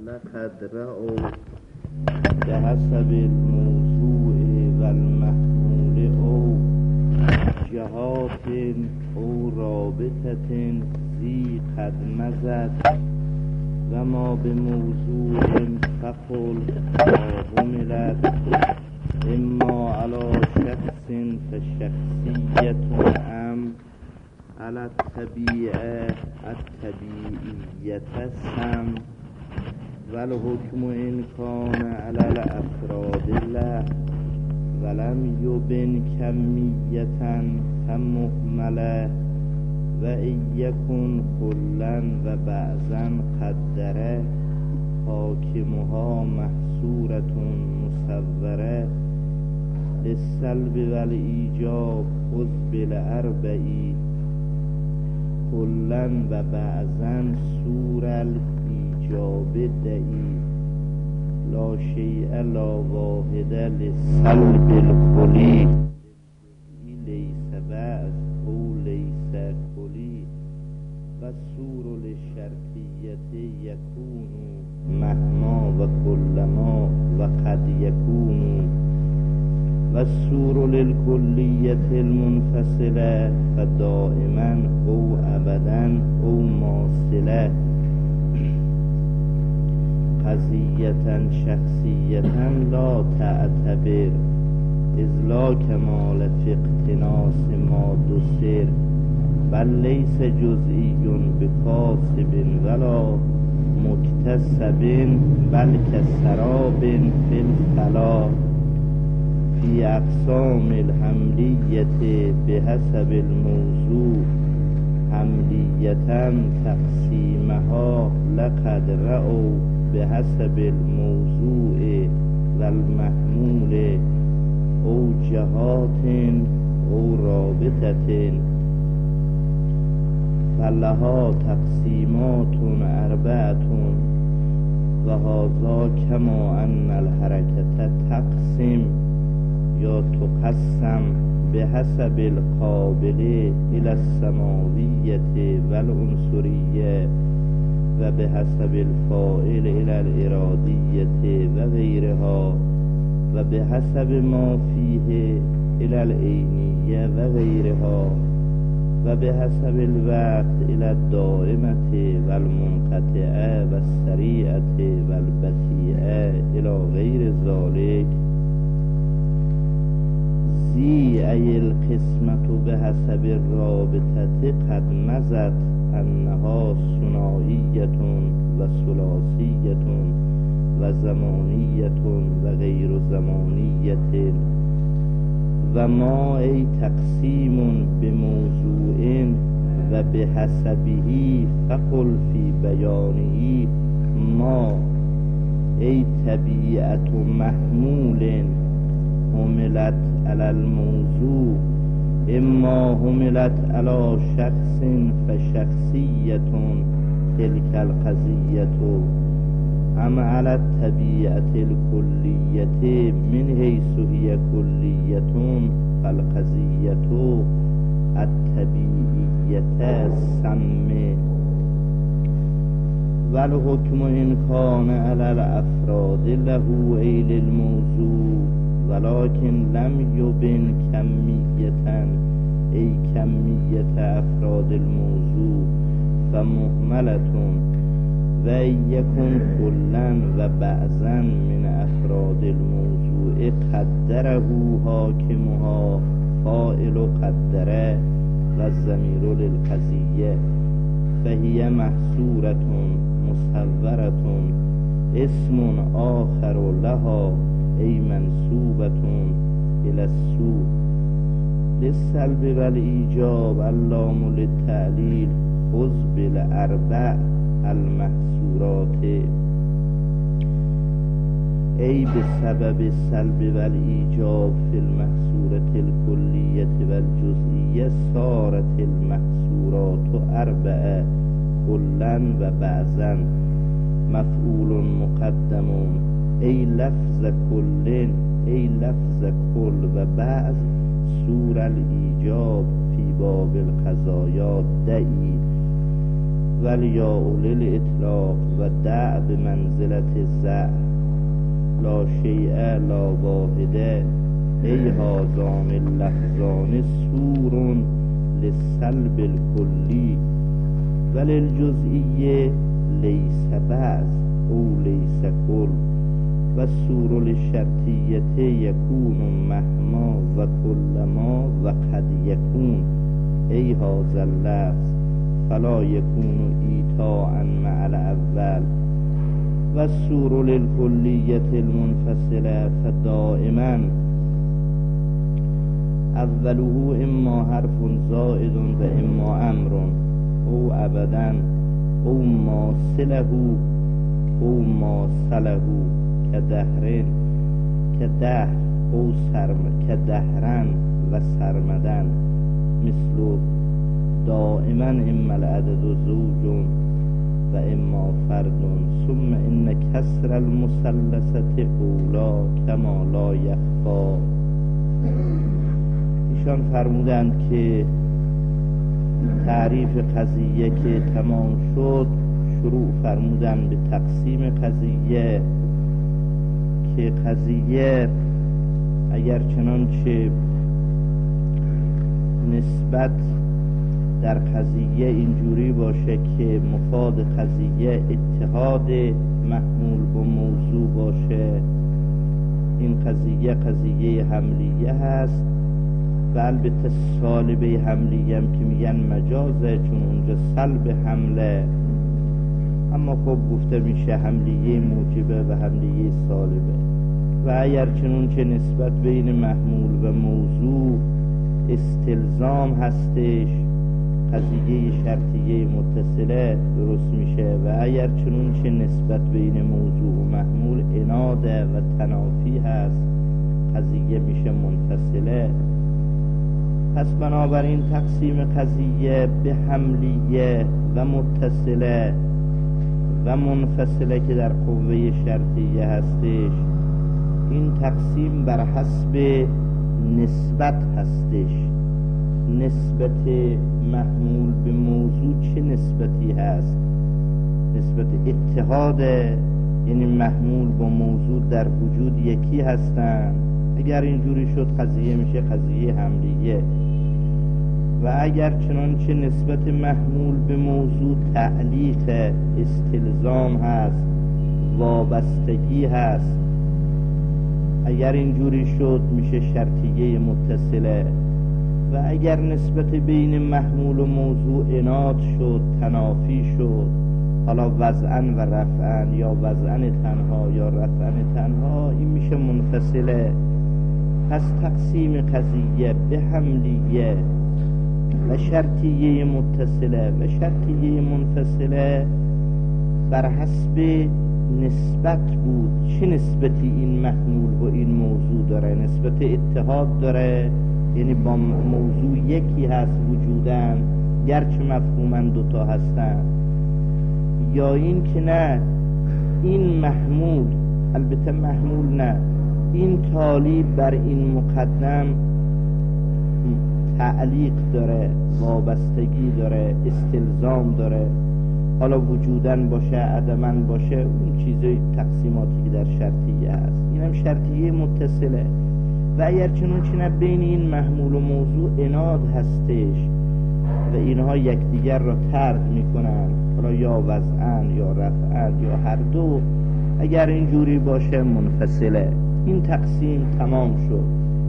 لقد رأوا بحسب الموضوع والمحمول او جهات او رابطة ذی قد مزد و ما به موضوع فقل ما حملت اما على شخص فشخصیت ام على الطبیعه الطبیعیت سم والحکم ان کان علی الافراد له ولم یبن کمیتا فمهمله و ان یکن کلا و بعضا قدره حاکمها محصورة مصوره للسلب والایجاب خذ بالاربعی کلا و بعضا سور الایجاب دعی لا شیء لا واحد للسلب الکلی لیس بعض او لیس کلی و سور للشرطیت یکون مهما و کلما و قد یکون و سور للکلیت المنفصله فدائما او ابدا او ماثله قضیتا شخصیتا لا تعتبر اذ لا کمال فی اقتناس ما دسر بل لیس جزئی بکاسب ولا مکتسب بل کسراب فی الفلا فی اقسام الحملیت بحسب الموضوع حملیتا تقسیمها لقد رأوا بحسب الموضوع والمحمول او جهات او رابطة فلها تقسیمات اربعة و هذا کما ان الحرکت تقسم یا تقسم بحسب القابل الى السماویت والعنصریه و بحسب الفاعل الى الارادیت و غیرها و بحسب ما فیه الى العینیه و غیرها و بحسب الوقت الى الدائمة والمنقطعه والسریعه والبطیئه الى غیر ذلك ذی ای القسمة بحسب الرابطة قد مزد انها ثنائیة و ثلاثیة و زمانیة و غیر زمانیة و ما ای تقسیم بموضوع و بحسبه فقل فی بیانه ما ای طبیعت محمول حملت علی الموضوع اما حملت علی شخص فشخصیت تلك القضیة ام علی الطبیعت الکلیة من حیث هی کلیة فالقضیة الطبیعیة سم والحکم ان کان علی الافراد له ای للموضوع ولكن لم یبن کمیتا ای کمیت افراد الموضوع فمهملة و یکن کلا و بعضا من افراد الموضوع قدره حاکمها فاعل قدره و الضمیر للقضیه فهی محصورة مصورة اسم آخر لها ای منسوبة الى السوء للسلب والایجاب اللام للتعلیل خذ بالاربع المحصورات ای بسبب السلب والایجاب فی المحصورة الکلیة والجزئیة صارت المحصورات اربعه کلا و بعضا مفعول مقدم ای لفظ کل ای لفظ کل و بعض سور الایجاب فی باب القضایا دعی والیا اولی اطلاق و دع به منزلت زع لا شیء لا واحده ای هازان اللفظان سور للسلب الکلی وللجزئیه لیس بعض او لیس کل و سور للشرطیت یکون مهما و کلما و قد یکون ای هذا اللفظ فلا یکون ایتاء مع الاول و سور للکلیت المنفصله فدائما اوله اما حرف زائد و اما امر او ابدا او ماثله او ماثله کدهرن کدهر او کدهرن و سرمدن مثل دائما اما العدد زوج و اما فرد ثم ان کسر المثلثه اولا کما لا یخفا. ایشان فرمودند که تعریف قضیه که تمام شد شروع فرمودند به تقسیم قضیه که قضیه اگر چنانچه نسبت در قضیه اینجوری باشه که مفاد قضیه اتحاد محمول با موضوع باشه، این قضیه حملیه هست و البته سالبه حملیه هم که میگن مجازه چون اونجا سلب حمله، اما خب گفته میشه حملیه موجبه و حملیه سالبه. و اگر چنانچه نسبت بین محمول و موضوع استلزام هستش قضیه شرطیه متصله درست میشه و اگر چنانچه نسبت بین موضوع و محمول اناده و تنافی هست قضیه میشه منفصله. پس بنابراین تقسیم قضیه به حملیه و متصله و منفصله که در قوه شرطیه هستش، این تقسیم بر حسب نسبت هستش. نسبت محمول به موضوع چه نسبتی هست؟ نسبت اتحاد، یعنی محمول با موضوع در وجود یکی هستند. اگر اینجوری شد قضیه میشه قضیه حملیه. و اگر چنانچه نسبت محمول به موضوع تعلیق استلزام هست، وابستگی هست، اگر اینجوری شد میشه شرطیه متصله. و اگر نسبت بین محمول و موضوع اناد شد، تنافی شد، حالا وضعن و رفعن یا وضعن تنها یا رفعن تنها، این میشه منفصله. پس تقسیم قضیه به حملیه و شرطیه متصله و شرطیه منفصله بر حسب نسبت بود. چه نسبتی این محمول با این موضوع داره؟ نسبت اتحاد داره، یعنی با موضوع یکی هست وجودن گرچه مفهوماً دوتا هستن، یا این که نه این محمول، البته محمول نه، این تالی بر این مقدم تعلیق داره، وابستگی داره، استلزام داره، حالا وجودن باشه عدمن باشه، اون چیزای تقسیماتی که در شرطیه هست. این هم شرطیه متصله. و اگر چنانچه نه بین این محمول و موضوع اناد هستش و اینها یکدیگر را طرد میکنن، حالا یا وضعن یا رفعن یا هر دو، اگر اینجوری باشه منفصله. این تقسیم تمام شد.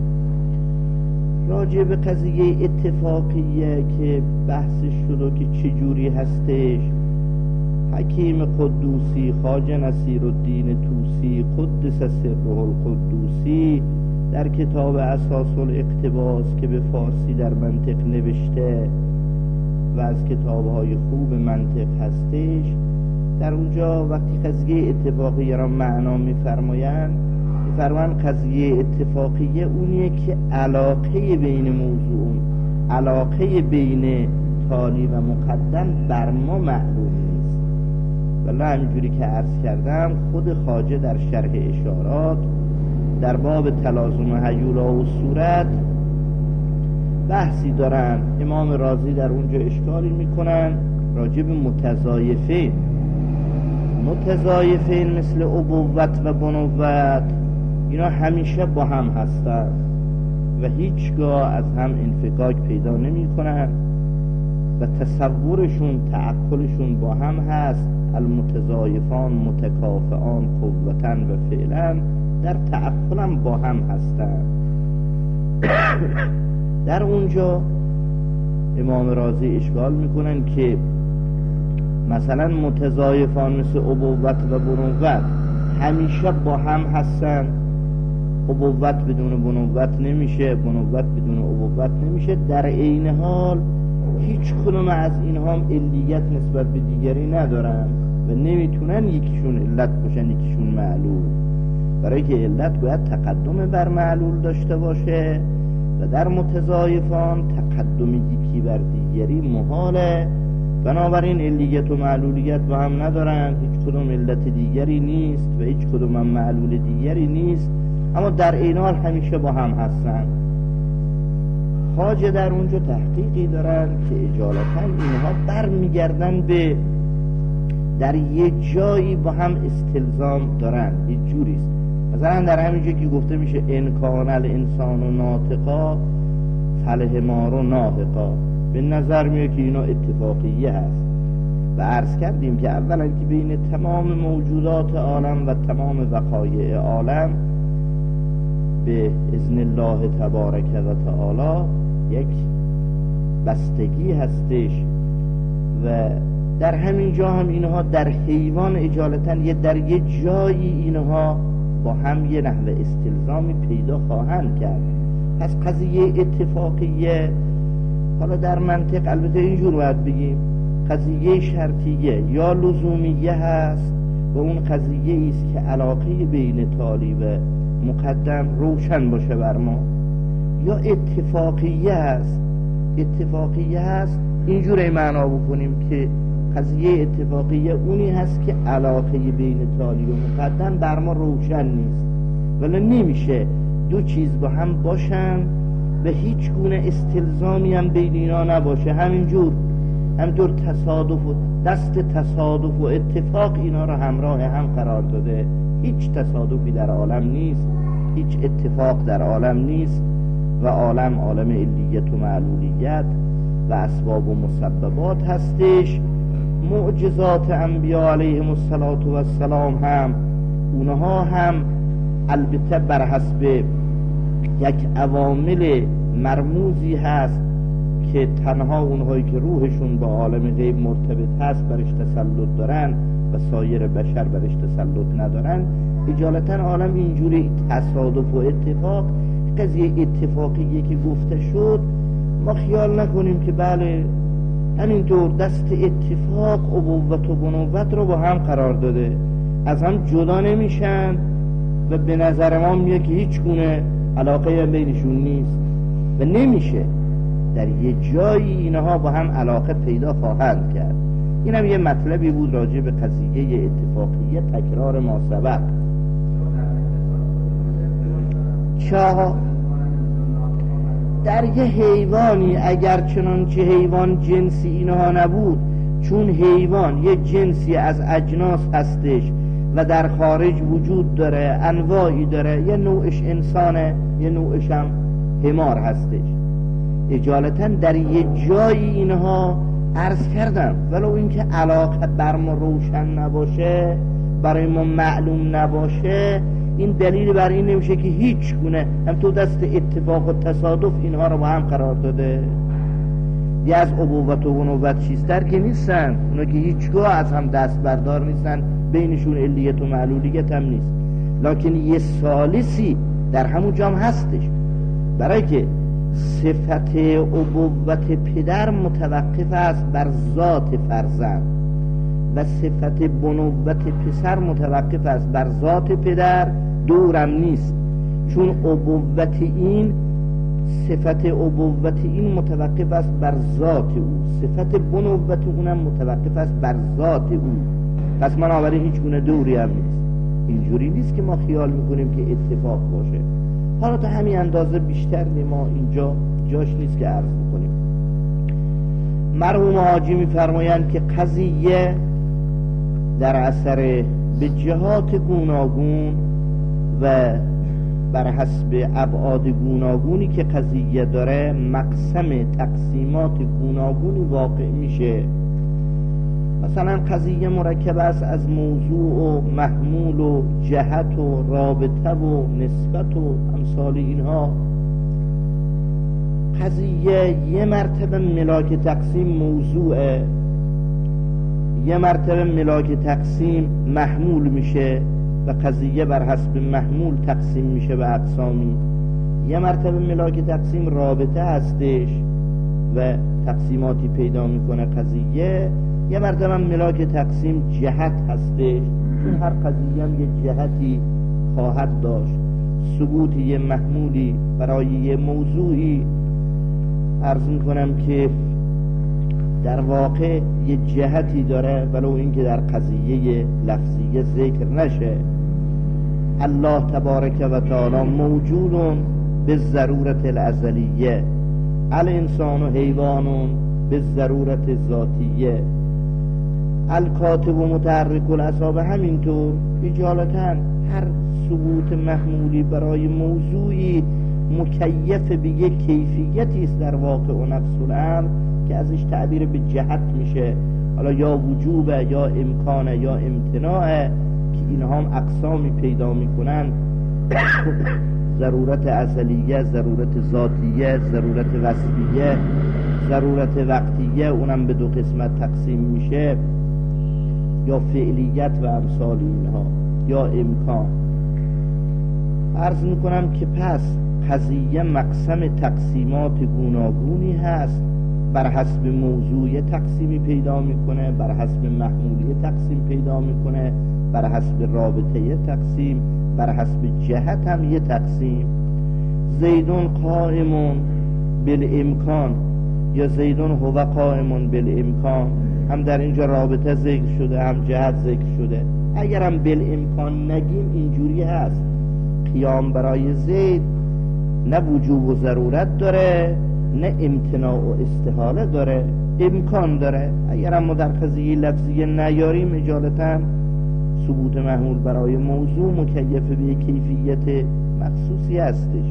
راجع به قضیه اتفاقیه که بحثش شد و که چجوری هستش، حکیم قدوسی خواجه نصیرالدین طوسی قدس سره القدوسی در کتاب اساس الاقتباس که به فارسی در منطق نوشته و از کتاب‌های خوب منطق هستش، در اونجا وقتی قضیه اتفاقیه را معنا می‌فرمایند قضیه اتفاقیه اونیه که علاقه بین موضوع، علاقه بین تالی و مقدم بر ما معلوم نیست. ولی همینجوری که عرض کردم خود خواجه در شرح اشارات در باب تلازم هیولا و صورت بحثی دارن، امام رازی در اونجا اشکالی میکنن راجب متضایفین مثل ابوت و بنوت، اینا همیشه با هم هستن و هیچگاه از هم انفکاک پیدا نمی کنن و تصورشون تعقلشون با هم هست. المتضایفان متکافئان قوتاً و فعلاً، در تعقلم با هم هستن. در اونجا امام رازی اشکال میکنن که مثلا متضایفان مثل ابوت و بنوت همیشه با هم هستن، ابوت بدون بنوت نمیشه، بنوت بدون ابوت نمیشه. در عین حال هیچ کدوم از اینها هم علیت نسبت به دیگری ندارن و نمیتونن یکیشون علت باشن یکیشون معلول، برای که علت باید تقدم بر معلول داشته باشه و در متضایفان تقدم یکی بر دیگری محاله. بنابراین علیت و معلولیت با هم ندارن، هیچ کدوم علت دیگری نیست و هیچ کدوم هم معلول دیگری نیست، اما در این حال همیشه با هم هستن. خواجه در اونجا تحقیقی دارن که اجالتا اینها برمیگردن به در یه جایی با هم استلزام دارن، یه جوریست. مثلا در همینجا که گفته میشه انکان الانسان و ناطقا فالحمار و ناهقا، به نظر میاد که اینا اتفاقیه هست و عرض کردیم که اولا که بین تمام موجودات عالم و تمام وقایع عالم به اذن الله تبارک و تعالی یک بستگی هستش و در همین جا هم اینها در حیوان اجالتا در یه جایی اینها با هم یه نحو استلزامی پیدا خواهند کرد. پس قضیه اتفاقیه، حالا در منطق البته اینجور باید بگیم قضیه شرطیه یا لزومیه هست و اون قضیه است که علاقه بین تالی و مقدم روشن باشه بر ما، یا اتفاقیه هست اینجوری معنا بکنیم که قضیه اتفاقیه اونی هست که علاقه بین تالی و مقدم بر ما روشن نیست، ولی نمیشه دو چیز با هم باشن و هیچ گونه استلزامی هم بین اینا نباشه. همینطور تصادف و دست تصادف و اتفاق اینا را همراه هم قرار داده. هیچ تصادفی در عالم نیست، هیچ اتفاق در عالم نیست و عالم علیت و معلولیت و اسباب و مسببات هستش. معجزات انبیاء علیهم السلام هم اونها هم البته بر حسب یک عوامل مرموزی هست که تنها اونهایی که روحشون با عالم غیب مرتبط هست برش تسلط دارن و سایر بشر برش تسلط ندارن. اجالتا عالم اینجوری تصادف و اتفاق، قضیه اتفاقیه که گفته شد ما خیال نکنیم که بله همینطور دست اتفاق ابوت و بنوت رو با هم قرار داده، از هم جدا نمیشن و به نظر ما میاد که هیچ گونه علاقه بینشون نیست و نمیشه. در یه جایی اینها با هم علاقه پیدا خواهند کرد. این هم یه مطلبی بود راجع به قضیه اتفاقیه، تکرار ما سبق. در یه حیوانی اگر چنانچه حیوان جنسی اینها نبود، چون حیوان یه جنسی از اجناس هستش و در خارج وجود داره، انواعی داره، یه نوعش انسانه یه نوعش هم حمار هستش. اجالتا در یه جایی اینها عرض کردم ولو اینکه علاقه بر ما روشن نباشه، برای ما معلوم نباشه، این دلیل بر این نمیشه که هیچ گونه هم تو دست اتفاق و تصادف اینها رو با هم قرار داده. یه از ابوت و بنوت چیزتر که نیستن، اونا که هیچگاه از هم دست بردار نیستن، بینشون علیت و معلولیت هم نیست، لکن یه ثالثی در همون جام هستش، برای که صفت ابوت پدر متوقف است بر ذات فرزند و صفت بنوت پسر متوقف است بر ذات پدر، دورم نیست. چون ابوت این صفت ابوت این متوقف است بر ذات او، صفت بنوت اونم متوقف است بر ذات او، پس بنابراین هیچ گونه دوری هم نیست. اینجوری نیست که ما خیال میکنیم که اتفاق باشه. حالا تا همین اندازه بیشتر ما اینجا جاش نیست که عرض بکنیم. مرحوم حاجی می‌فرمایند که قضیه در اثر به جهات گوناگون و بر حسب ابعاد گوناگونی که قضیه داره مقسم تقسیمات گوناگونی واقع میشه. مثلا قضیه مرکب است از موضوع و محمول و جهت و رابطه و نسبت و امثال اینها. قضیه یه مرتبه ملاک تقسیم موضوعه، یه مرتبه ملاک تقسیم محمول میشه و قضیه بر حسب محمول تقسیم میشه به اقسامی، یه مرتبه ملاک تقسیم رابطه هستش و تقسیماتی پیدا میکنه قضیه، یه مرتبه ملاک تقسیم جهت هستش، چون هر قضیه هم یه جهتی خواهد داشت. ثبوت یه محمولی برای یه موضوعی عرض میکنم که در واقع یه جهتی داره ولو اینکه در قضیه لفظیه ذکر نشه. الله تبارک و تعالی موجود به ضرورت الازلیه، الانسان و حیوان به ضرورت ذاتیه، الکاتب و متحرک الاصحاب همینطور. اجالتا هر ثبوت محمولی برای موضوعی مکیف به یک کیفیتی است در واقع و نفس الامر که ازش تعبیر به جهت میشه، حالا یا وجوبه یا امکانه یا امتناعه، که اینها هم اقسامی پیدا میکنن. ضرورت ازلیه، ضرورت ذاتیه، ضرورت وصفیه، ضرورت وقتیه، اونم به دو قسمت تقسیم میشه، یا فعلیت و امثال اینها، یا امکان. عرض میکنم که پس قضیه مقسم تقسیمات گوناگونی هست، بر حسب موضوع تقسیمی پیدا میکنه، بر حسب محمولی تقسیم پیدا میکنه، بر حسب رابطه تقسیم، بر حسب جهت هم یه تقسیم. زیدون قائمون بالامکان یا زیدون هو قائمون بالامکان، هم در اینجا رابطه ذکر شده هم جهت ذکر شده. اگر هم بالامکان نگیم اینجوری هست، قیام برای زید نه وجوب و ضرورت داره نه امتناع و استحاله داره، امکان داره. اگر هم ما در قضیه لفظیه نیاریم اجالتا ثبوت محمول برای موضوع مکیف به کیفیت مخصوصی هستش.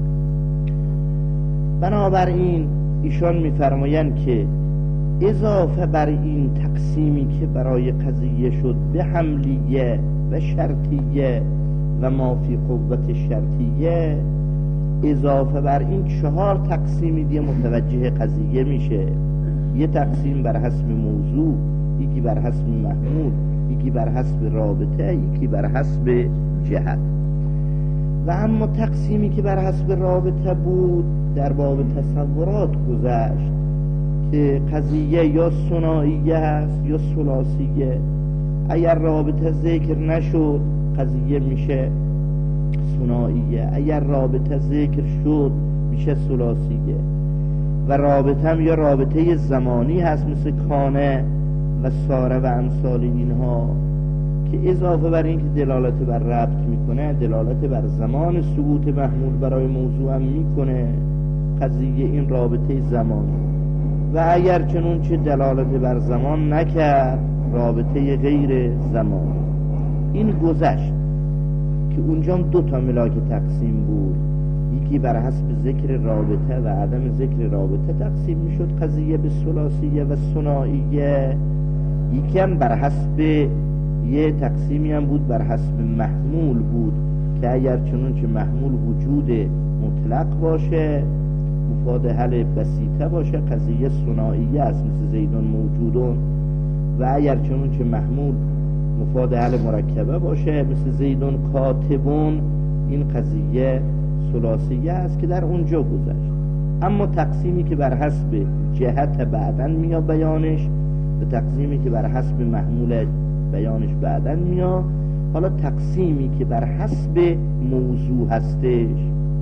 بنابراین ایشان میفرمایند که اضافه بر این تقسیمی که برای قضیه شد به حملیه و شرطیه و ما فی قوت شرطیه، اضافه بر این 4 تقسیمی دیگه متوجه قضیه میشه. یه تقسیم بر حسب موضوع، یکی بر حسب محمول، یکی بر حسب رابطه، یکی بر حسب جهت. و اما تقسیمی که بر حسب رابطه بود در باب تصورات گذشت که قضیه یا ثنائیه هست یا ثلاثیه. اگر رابطه ذکر نشد قضیه میشه ثنائیه، اگر رابطه ذکر شد میشه ثلاثیه. و رابطه هم یا رابطه زمانی هست مثل کانه و ساره و امثال اینها، که اضافه بر این که دلالت بر ربط میکنه دلالت بر زمان ثبوت محمول برای موضوع هم میکنه، قضیه این رابطه زمانی. و اگر چنون چه دلالت بر زمان نکرد رابطه غیر زمانی. این گذشت که اونجا 2 تا ملاک تقسیم بود، یکی بر حسب ذکر رابطه و عدم ذکر رابطه تقسیم میشد قضیه به ثلاثیه و ثنائیه، یکی هم بر حسب یه تقسیمی هم بود بر حسب محمول بود که اگر چنون چه محمول وجود مطلق باشه مفاد حل بسیطه باشه قضیه ثنائیه است مثل زیدون موجودون، و اگر چنون چه محمول مفاد حل مرکبه باشه مثل زیدون کاتبون این قضیه ثلاثیه است که در اونجا گذشت. اما تقسیمی که بر حسب جهت بعدن میاد بیانش و تقسیمی که بر حسب محمول بیانش بعدن میاد. حالا تقسیمی که بر حسب موضوع هستش،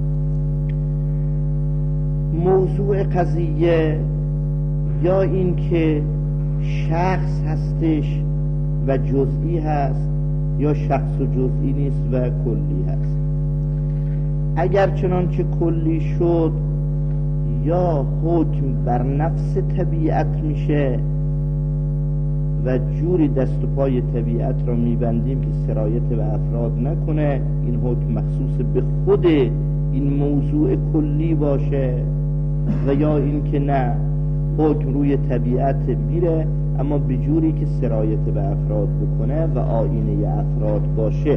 موضوع قضیه یا این که شخص هستش و جزئی هست یا شخص و جزئی نیست و کلی هست. اگر چنانچه کلی شد یا حکم بر نفس طبیعت میشه و جوری دست و پای طبیعت را میبندیم که سرایت به افراد نکنه، این حکم مخصوص به خود این موضوع کلی باشه، و یا این که نه حکم روی طبیعت میره اما به جوری که سرایت به افراد بکنه و آینه افراد باشه،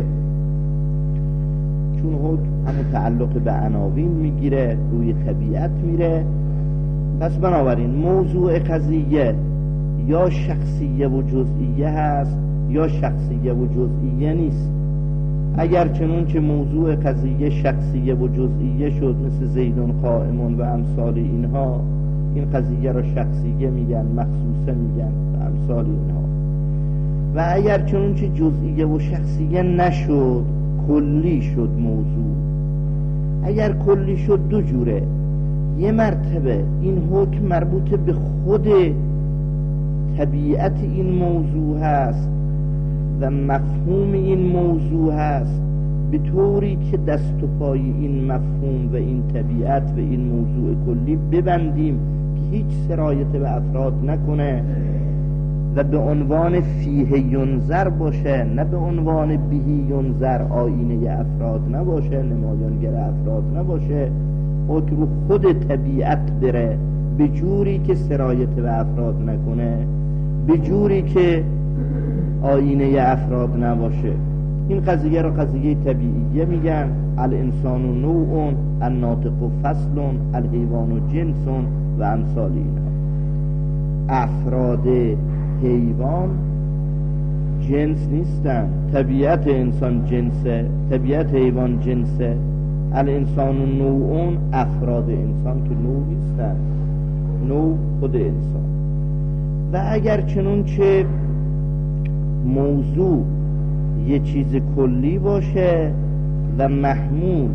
چون حکم همون تعلق به عناوین میگیره، روی طبیعت میره. پس بنابراین موضوع قضیه یا شخصیه و جزئیه هست یا شخصیه و جزئیه نیست. اگر چنون که موضوع قضیه شخصیه و جزئیه شد مثل زیدون قائمون و امثال اینها، این قضیه را شخصیه میگن، مخصوصه میگن و امثال اینها. و اگر چنون که جزئیه و شخصیه نشد، کلی شد موضوع. اگر کلی شد دو جوره، یه مرتبه این حکم مربوط به خود طبیعت این موضوع هست و مفهوم این موضوع هست، به طوری که دست و پای این مفهوم و این طبیعت و این موضوع کلی ببندیم که هیچ سرایت به افراد نکنه و به عنوان فیه ینظر باشه، نه به عنوان بهی ینظر، آینه افراد نباشه، نمایانگر افراد نباشه، حکم رو خود طبیعت بره به جوری که سرایت به افراد نکنه، به جوری که آینه افراد نباشه. این قضیه رو قضیه طبیعیه میگن. الانسان نوع، الناطق فصل، الحیوان جنس و امثال اینها. افراد حیوان جنس نیستن، طبیعت انسان جنسه، طبیعت حیوان جنسه. الانسان نوع، افراد انسان که نوع نیستن، نوع خود انسان. و اگر چنون که موضوع یه چیز کلی باشه و محمول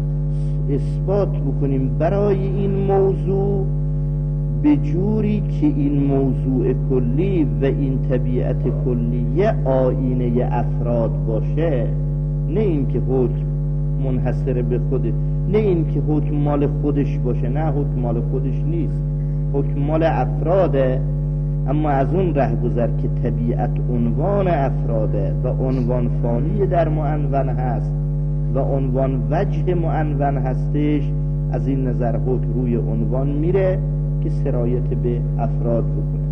اثبات بکنیم برای این موضوع به جوری که این موضوع کلی و این طبیعت کلیه آینه افراد باشه، نه این که حکم منحصر به خوده، نه این که حکم مال خودش باشه، نه حکم مال خودش نیست، حکم مال افراده، اما از اون ره گذر که طبیعت عنوان افراده و عنوان فانی در معنون هست و عنوان وجه معنون هستش، از این نظر حکم روی عنوان میره که سرایت به افراد بکنه.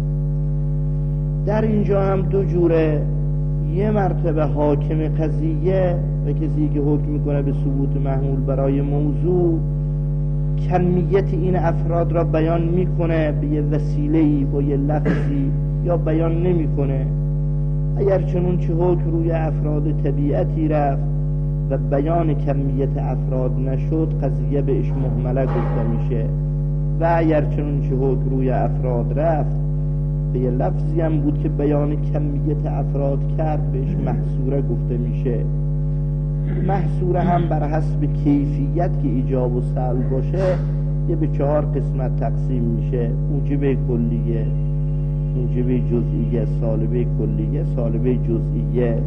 در اینجا هم دو جوره، یه مرتبه حاکم قضیه و کسی که حکم میکنه به ثبوت محمول برای موضوع، کمیت این افراد را بیان میکنه به یه وسیله‌ای با یه لفظی یا بیان نمیکنه. اگر چنون چه حکم روی افراد طبیعتی رفت و بیان کمیت افراد نشد، قضیه بهش مهمله گفته میشه. و اگر چنون چه حکم روی افراد رفت به یه لفظی هم بود که بیان کمیت افراد کرد، بهش محصوره گفته میشه. محصوره هم بر حسب کیفیت که ایجاب و سلب باشه یه به 4 قسمت تقسیم میشه: موجب کلیه، موجب جزئیه، سالبه کلیه، سالبه جزئیه.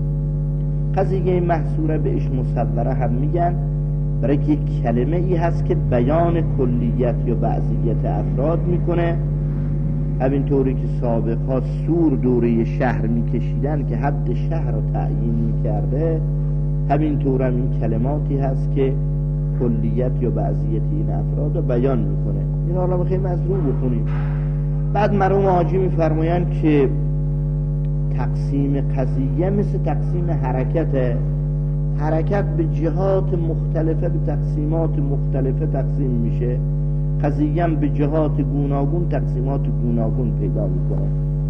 قضیه محصوره بهش مصوره هم میگن، برای که کلمه ای هست که بیان کلیت یا بعضیت افراد میکنه. همینطوری که سابقا سور دوره شهر میکشیدن که حد شهر رو تعیین میکرده، همینطور هم این کلماتی هست که کلیت یا بعضیت این افراد رو بیان میکنه. این حالا میخوایم از رو بخونیم. بعد مرحوم حاجی میفرمایند که تقسیم قضیه مثل تقسیم حرکته. حرکت به جهات مختلفه، به تقسیمات مختلفه تقسیم میشه. قضیه هم به جهات گوناگون تقسیمات گوناگون پیدا میکنه.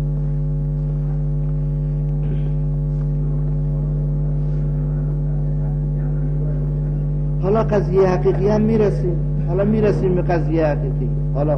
حالا قضیه حقیقی هم میرسیم، حالا میرسیم به قضیه حقیقی.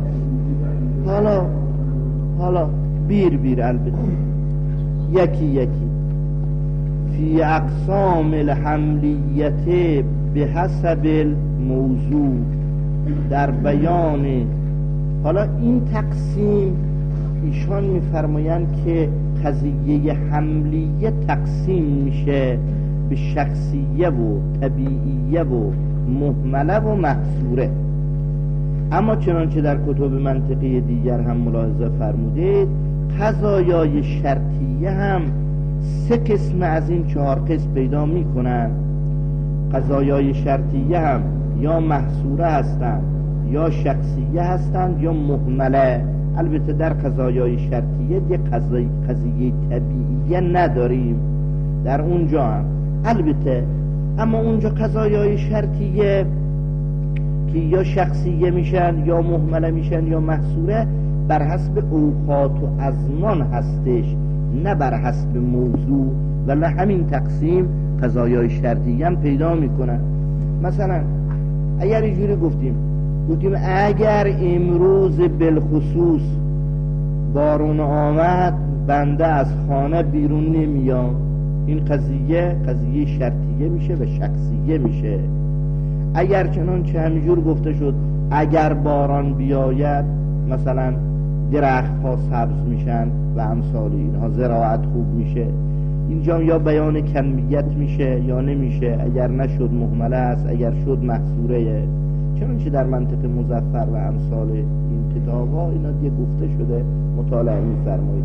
حالا بیر البته یکی فی اقسام الحملیت به حسب الموضوع. در بیان حالا این تقسیم ایشان میفرمایند که قضیه حملیه تقسیم میشه به شخصیه و طبیعیه و مهمله و محصوره. اما چنانچه در کتب منطقی دیگر هم ملاحظه فرمودید، قضایای شرطیه هم 3 قسم از این 4 قسم پیدا می کنند. قضایای شرطیه هم یا محصوره هستند، یا شخصیه هستند، یا مهمله. البته در قضایای شرطیه یه قضیه طبیعیه نداریم در اونجا هم، البته اما اونجا قضایای شرطیه که یا شخصیه میشن یا مهمله میشن یا محصوره، بر حسب اوقات و ازمان هستش، نه بر حسب موضوع. ولی همین تقسیم قضایای شرطیه هم پیدا میکنن. مثلا اگر اینجوری گفتیم اگر امروز بالخصوص بارون آمد بنده از خانه بیرون نمیام، این قضیه شرطیه میشه و شخصیه میشه. اگر چنانچه همینجور گفته شد اگر باران بیاید مثلا درخت ها سبز میشن و امثال اینها، زراعت خوب میشه، اینجا یا بیان کمیت میشه یا نمیشه. اگر نشد مهمله است، اگر شد محصوره. چنانچه در منطق مظفر و امثال این کتاب ها اینا دیگه گفته شده، مطالعه میفرمایید.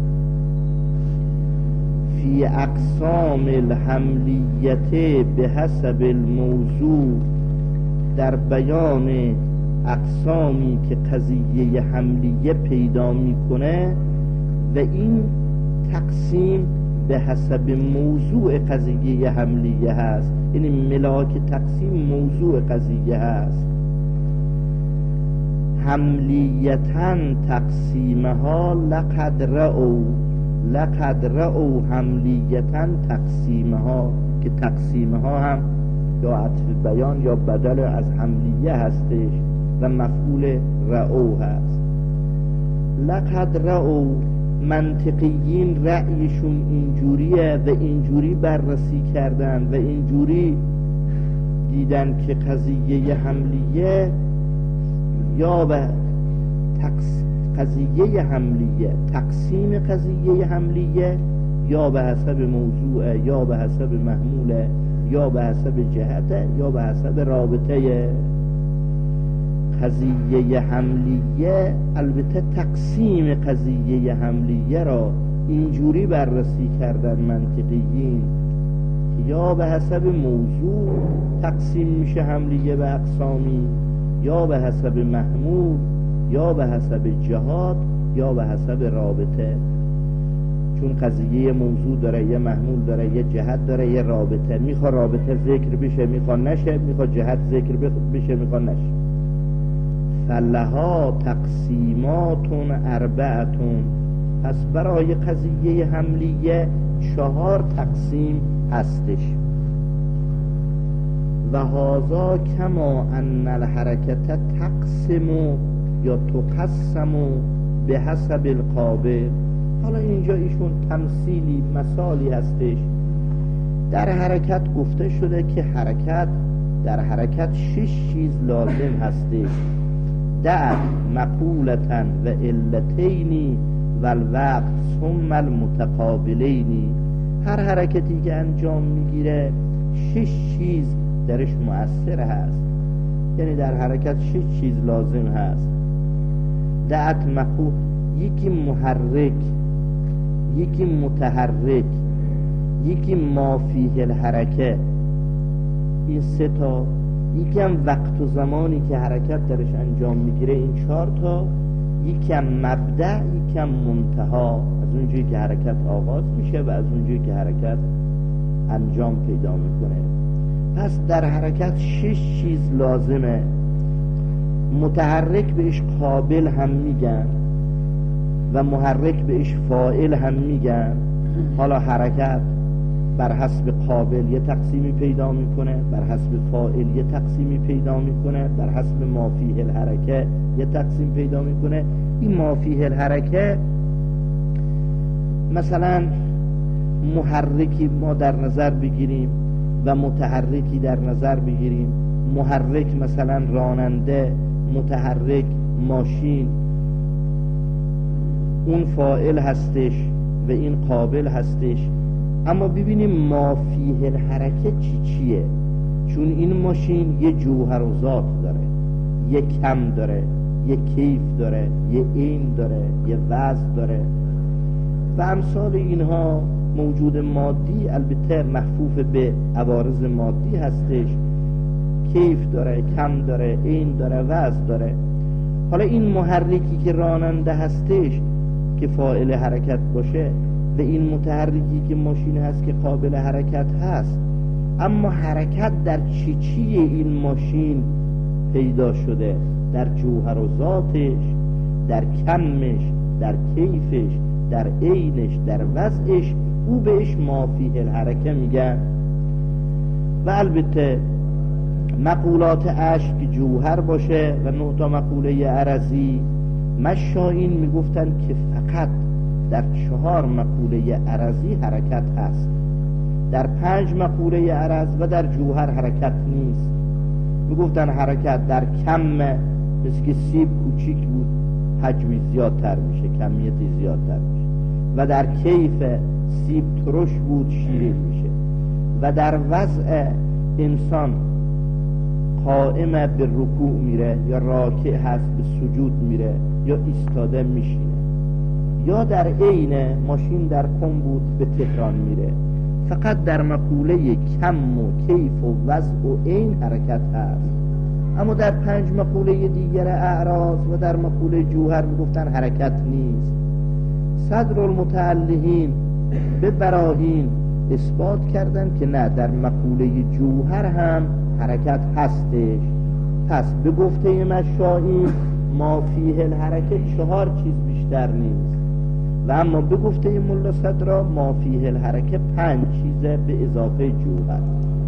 فی اقسام الحملیت به حسب الموضوع، در بیان اقسامی که قضیه حملیه پیدا میکنه و این تقسیم به حسب موضوع قضیه حملیه هست، یعنی ملاک تقسیم موضوع قضیه هست. حملیتاً تقسیمها لقد رأوا حملیتاً تقسیمها، که تقسیمها هم یا عطف بیان یا بدل از حملیه هستش و مفعول رأوا هست. لقد رأوا، منطقیین رأیشون اینجوریه و اینجوری بررسی کردن و اینجوری دیدن که قضیه حملیه یا به قضیه حملیه، تقسیم قضیه حملیه یا به حسب موضوع یا به حسب محموله یا به حسب جهته یا به حسب رابطه. قضیه حملیه، البته تقسیم قضیه حملیه را اینجوری بررسی کردن منطقیین که یا به حسب موضوع تقسیم میشه حملیه به اقسامی، یا به حسب محمول یا به حسب جهات یا به حسب رابطه. چون قضیه موضوع داره، یه محمول داره، یه جهت داره، یه رابطه. میخوا رابطه ذکر بشه، میخوا نشه، میخوا جهت ذکر بشه، میخوا نشه. فلها تقسیمات 4، پس برای قضیه حملیه 4 تقسیم هستش. و هذا کما ان الحرکت تقسم یا تقسم به حسب القابل. حالا اینجا ایشون تمثیلی مثالی هستش. در حرکت گفته شده که در حرکت 6 چیز لازم هستش: دع مقولتن و علتینی و الوقت ثم المتقابلینی. هر حرکتی که انجام میگیره 6 چیز درش مؤثر هست، یعنی در حرکت 6 چیز لازم هست. دعت مقول، یکی محرک، یکی متحرک، یکی ما فیه الحرکه، این 3 تا. یکی هم وقت و زمانی که حرکت درش انجام میگیره، این 4 تا. یکی هم مبدأ، یکی هم منتها، از اونجایی که حرکت آغاز میشه و از اونجایی که حرکت انجام پیدا میکنه. پس در حرکت 6 چیز لازمه. متحرک بهش قابل هم میگن و محرک بهش فاعل هم میگن. حالا حرکت بر حسب قابل یه تقسیمی پیدا میکنه، بر حسب فاعل یه تقسیمی پیدا میکنه، بر حسب ما فیه الحرکه یه تقسیم پیدا میکنه. این ما فیه الحرکه مثلا محرکی ما در نظر بگیریم و متحرکی در نظر بگیریم. محرک مثلا راننده، متحرک ماشین، اون فاعل هستش و این قابل هستش. اما ببینیم ما فیه الحرکه چیه؟ چون این ماشین یه جوهر و ذات داره، یه کم داره، یه کیف داره، یه عین داره، یه وزن داره و امثال اینها. موجود مادی البته محفوف به عوارض مادی هستش، کیف داره، کم داره، عین داره، وزن داره. حالا این محرکی که راننده هستش که فاعل حرکت باشه و این متحرکی که ماشین هست که قابل حرکت هست، اما حرکت در چی این ماشین پیدا شده؟ در جوهر و ذاتش، در کمش، در کیفش، در عینش، در وضعش. او بهش ما فیه الحرکه میگن. و البته مقولات اشک که جوهر باشه و 9 تا مقوله عرضی، مشایین میگفتن که فقط در 4 مقوله عرضی حرکت هست، در 5 مقوله عرض و در جوهر حرکت نیست. میگفتن حرکت در کم، مثل که سیب کوچیک بود حجمی زیادتر میشه، کمیتی زیادتر میشه، و در کیف سیب ترش بود شیرین میشه، و در وضع انسان قائم به رکوع میره یا راکع هست به سجود میره یا ایستاده میشینه، یا در عین ماشین در قم بود به تهران میره. فقط در مقوله کم و کیف و وضع و عین حرکت هست، اما در 5 مقوله دیگر اعراض و در مقوله جوهر میگفتن حرکت نیست. صدر المتعلقین به براهین اثبات کردن که نه، در مقوله جوهر هم حرکت هستش. پس به گفته مشایین ما فیه الحرکه 4 چیز بیشتر نیست، و اما به گفته ملا صدرا ما فیه الحرکه 5 چیزه به اضافه جوهر.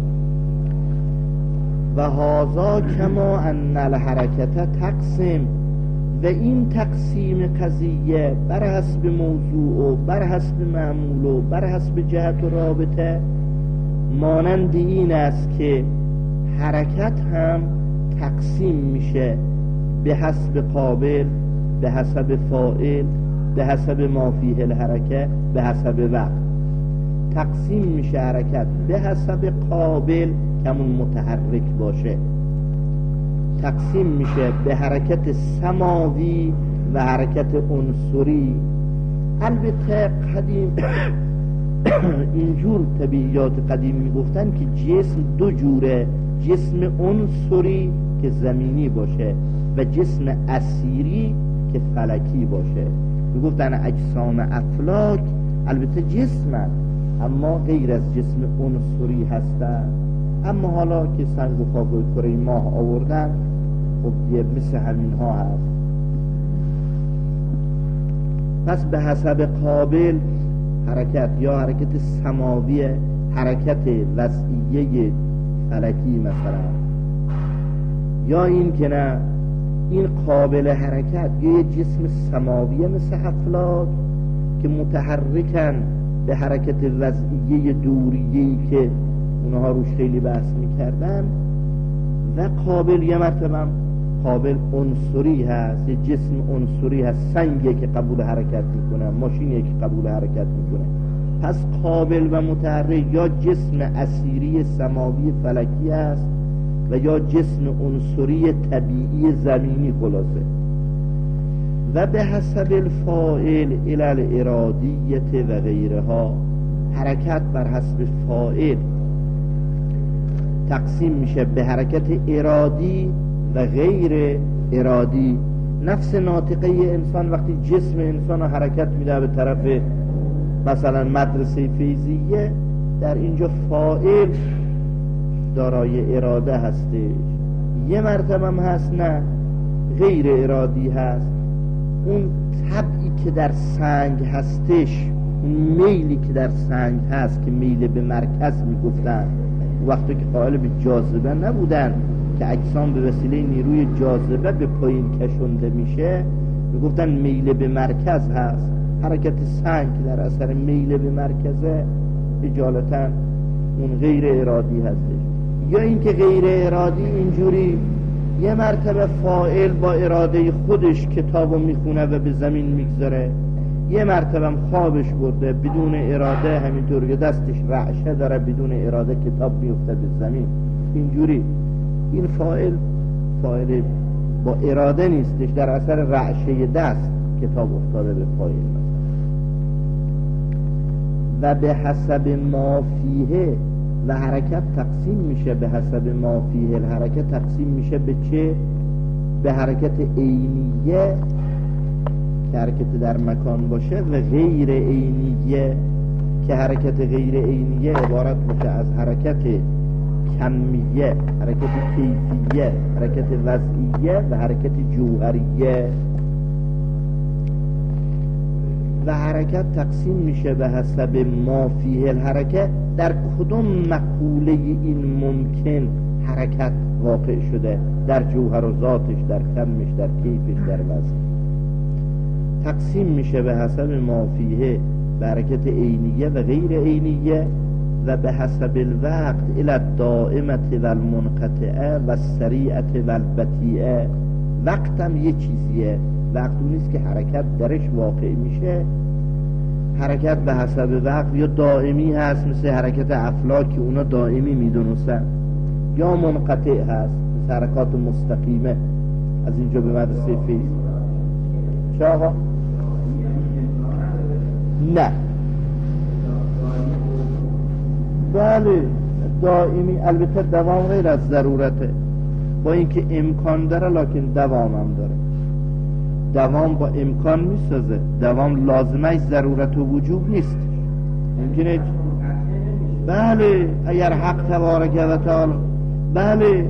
و هذا کما ان الحرکت تقسیم، و این تقسیم قضیه بر حسب موضوع و بر حسب معمول و بر حسب جهت و رابطه مانند این است که حرکت هم تقسیم میشه به حسب قابل، به حسب فاعل، به حسب ما فیه الحرکه، به حسب وقت. تقسیم میشه حرکت به حسب قابل که همون متحرک باشه، تقسیم میشه به حرکت سماوی و حرکت عنصری. البته قدیم اینجور طبیعیات قدیم میگفتن که جسم 2 جوره، جسم عنصری که زمینی باشه و جسم اسیری که فلکی باشه. میگفتن اجسام افلاک البته جسمن اما غیر از جسم عنصری هستن، اما حالا که سنگ و خاک و کره ماه آوردن خب دیگه مثل همین ها هست. پس به حسب قابل حرکت یا حرکت سماوی، حرکت وضعیه فلکی مثلا، یا این که نه این قابل حرکت یا یه جسم سماویه مثل افلاک که متحرکن به حرکت وضعیه دوریه‌ای که اونها روش خیلی بحث میکردن، و قابل یه مرتبه قابل عنصری هست، یه جسم عنصری هست، سنگی که قبول حرکت میکنه، ماشینی که قبول حرکت میکنه. پس قابل و متحرک یا جسم اسیری سماوی فلکی است و یا جسم عنصری طبیعی زمینی خلاصه. و به حسب الفاعل الی الارادیت و غیرها، حرکت بر حسب فاعل تقسیم میشه به حرکت ارادی و غیر ارادی. نفس ناطقه انسان وقتی جسم انسان حرکت میده به طرف مثلا مدرسه فیضیه، در اینجا فاعل دارای اراده هستش. یه مرتبه هم هست نه غیر ارادی هست، اون طبعی که در سنگ هستش، اون میلی که در سنگ هست که میل به مرکز میگفتن، وقتی که قائل به جاذبه نبودن که اجسام به وسیله نیروی جاذبه به پایین کشونده میشه، میگفتن میل به مرکز هست. حرکت سنگ که در اثر میل به مرکزه اجالتا اون غیر ارادی هستش. یا اینکه غیر ارادی اینجوری یه مرتبه فاعل با اراده خودش کتابو میخونه و به زمین میگذاره، یه مرتبه هم خوابش برده بدون اراده، همینطور که دستش رعشه داره بدون اراده کتاب میفته به زمین. اینجوری این فاعل با اراده نیستش، در اثر رعشه دست کتاب افتاده به پایین و به حسب ما فیه و حرکت تقسیم میشه به حسب ما فیه. الحرکت تقسیم میشه به چه؟ به حرکت عینیه که حرکت در مکان باشه و غیر عینیه که حرکت غیر عینیه عبارت باشه از حرکت کمیه، حرکت کیفیه، حرکت وضعیه و حرکت جوهریه. و حرکت تقسیم میشه به حسب ما فیه الحرکت. در کدوم مقوله این ممکن حرکت واقع شده؟ در جوهر و ذاتش، در کمش، در کیفش، در وضع. تقسیم میشه به حسب ما فیه به حرکت عینیه و غیر عینیه و به حسب الوقت الى الدائمه و المنقطعه و السریعه و البطیئه. وقت هم یه چیزیه، وقت اون نیست که حرکت درش واقع میشه. حرکت به حسب وقت یا دائمی هست مثل حرکت افلاک که اونا دائمی میدونستن، یا منقطع هست مثل حرکات مستقیمه از اینجا به مدرسه فیض. چه آقا؟ نه بله دائمی، البته دوام غیر از ضرورته، با اینکه امکان داره لکن دوام هم داره. دوام با امکان میسازه، دوام لازمه ضرورت و وجوب نیست. ممکنه بله اگر حق تبارک و تعالی بله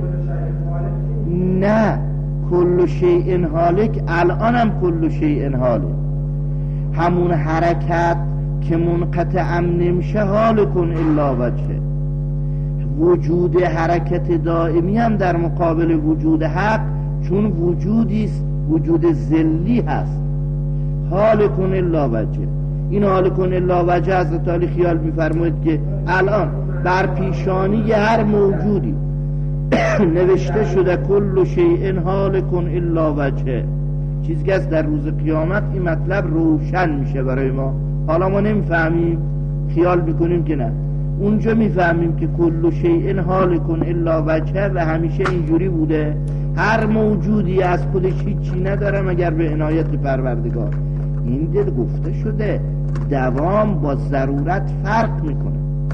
نه کل شیء هالک، الان هم کل شیء هالک. همون حرکت که منقطع نمیشه هالکن الا وجهه. وجود حرکت دائمی هم در مقابل وجود حق چون وجودی است، وجود ذلی هست، هالکن الا وجهه. این هالکن الا وجهه حضرت علی خیال می‌فرماید که الان بر پیشانی هر موجودی نوشته شده کل شیء هالکن الا وجهه. چیزی که در روز قیامت این مطلب روشن میشه برای ما. حالا ما نمیفهمیم، خیال میکنیم که نه. اونجا میفهمیم که کل شیء هالکن الا وجهه و همیشه اینجوری بوده. هر موجودی از خودش هیچی نداره مگر به عنایت پروردگار. این دل گفته شده دوام با ضرورت فرق میکنه،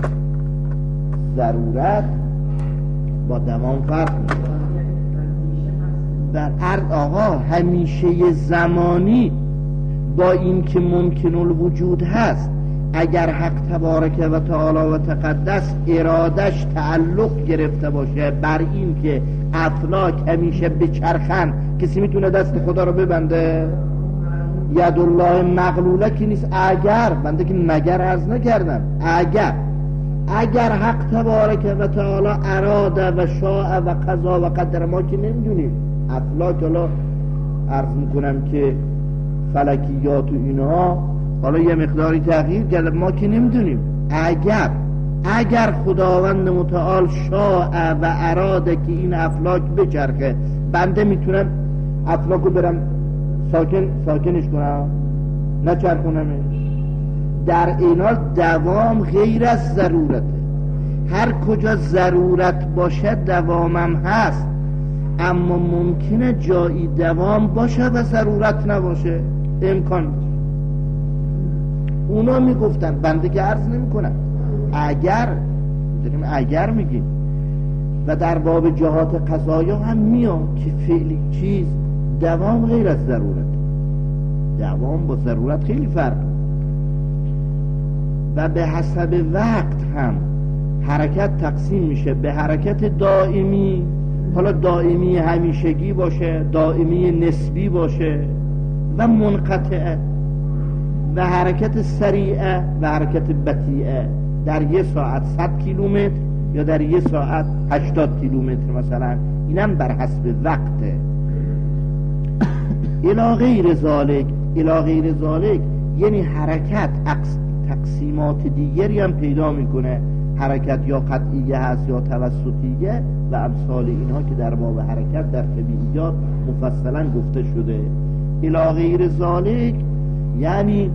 ضرورت با دوام فرق میکنه. در عرض آقا همیشه زمانی با این که ممکن الوجود هست، اگر حق تبارک و تعالی و تقدس ارادش تعلق گرفته باشه بر این که افلاک همیشه بچرخن، کسی میتونه دست خدا رو ببنده؟ ید الله مغلوله که نیست. اگر بنده که مگر عرض نکردم، اگر حق تبارک و تعالی اراده و شاء و قضا و قدر، ما که نمیدونیم افلاک، حالا عرض میکنم که فلکیات و اینها حالا یه مقداری تغییر کرده، ما که نمیدونیم. اگر خداوند متعال شاء و اراده که این افلاک بچرخه، بنده میتونم افلاک رو برم ساکنش کنم، نچرخونمش. در این حال دوام غیر از ضرورته. هر کجا ضرورت باشه دوامم هست، اما ممکنه جایی دوام باشه و ضرورت نباشه، امکان باشه. اونا میگفتن، بنده که عرض نمی کنن، اگر میگیم. و در باب جهات قضایا هم میان که فعلی چیز دوام غیر از ضرورت، دوام با ضرورت خیلی فرق. و به حسب وقت هم حرکت تقسیم میشه به حرکت دائمی، حالا دائمی همیشگی باشه، دائمی نسبی باشه، و منقطعه، و حرکت سریعه و حرکت بطیئه. در یه ساعت 100 کیلومتر یا در یه ساعت 80 کیلومتر مثلا. اینم بر حسب وقته. الی غیر ذالک یعنی حرکت تقسیمات دیگری هم پیدا میکنه. حرکت یا قطعیه هست یا توسطیه و امثال اینها که در باب حرکت در طبیعیات مفصلا گفته شده. الی غیر ذالک یعنی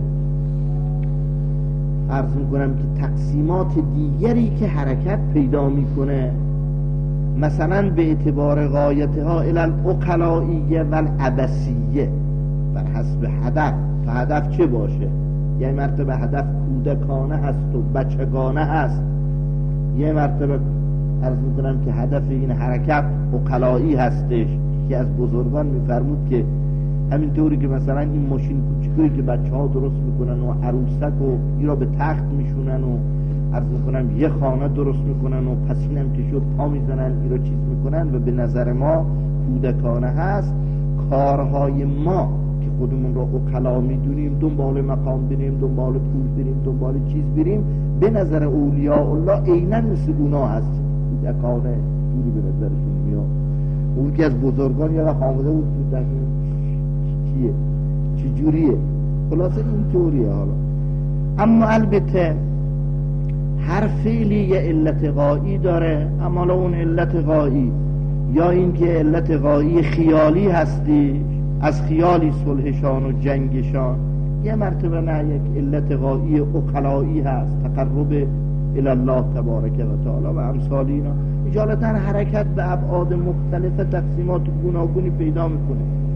عرض میکنم که تقسیمات دیگری که حرکت پیدا میکنه. مثلا به اعتبار غایتها الالعقلائیه و العبثیه، بر حسب هدف. تا هدف چه باشه؟ یه مرتبه هدف کودکانه هست و بچگانه هست، یه مرتبه عرض میکنم که هدف این حرکت عقلایی هستش. که از بزرگان میفرمود که همینطوری که مثلا این ماشین کوچیکی که بچه ها درست میکنن و عروسک و این را به تخت میشونن و عرض میکنم یه خانه درست میکنن و پس اینم که شد پا میزنن این را چیز میکنن و به نظر ما کودکانه هست، کارهای ما که خودمون را عقلا میدونیم، دنبال مقام بریم، دنبال پول بریم، دنبال چیز بریم، به نظر اولیاء الله عیناً مثل اونا هست. کودکانه جوری به نظرشون میاد. اون که از بزرگان یا خامده بود کیه چی جوریه، خلاصه این طوریه. حالا اما البته هر فعلی یه علت غایی داره، اما اون علت غایی یا این که علت غایی خیالی هستی، از خیالی صلحشان و جنگشان، یه مرتبه نه یک علت غایی عقلایی هست، تقرب الله تبارک و تعالی و امثال اینا. اجالتا حرکت به ابعاد مختلف تقسیمات گوناگونی پیدا میکنه.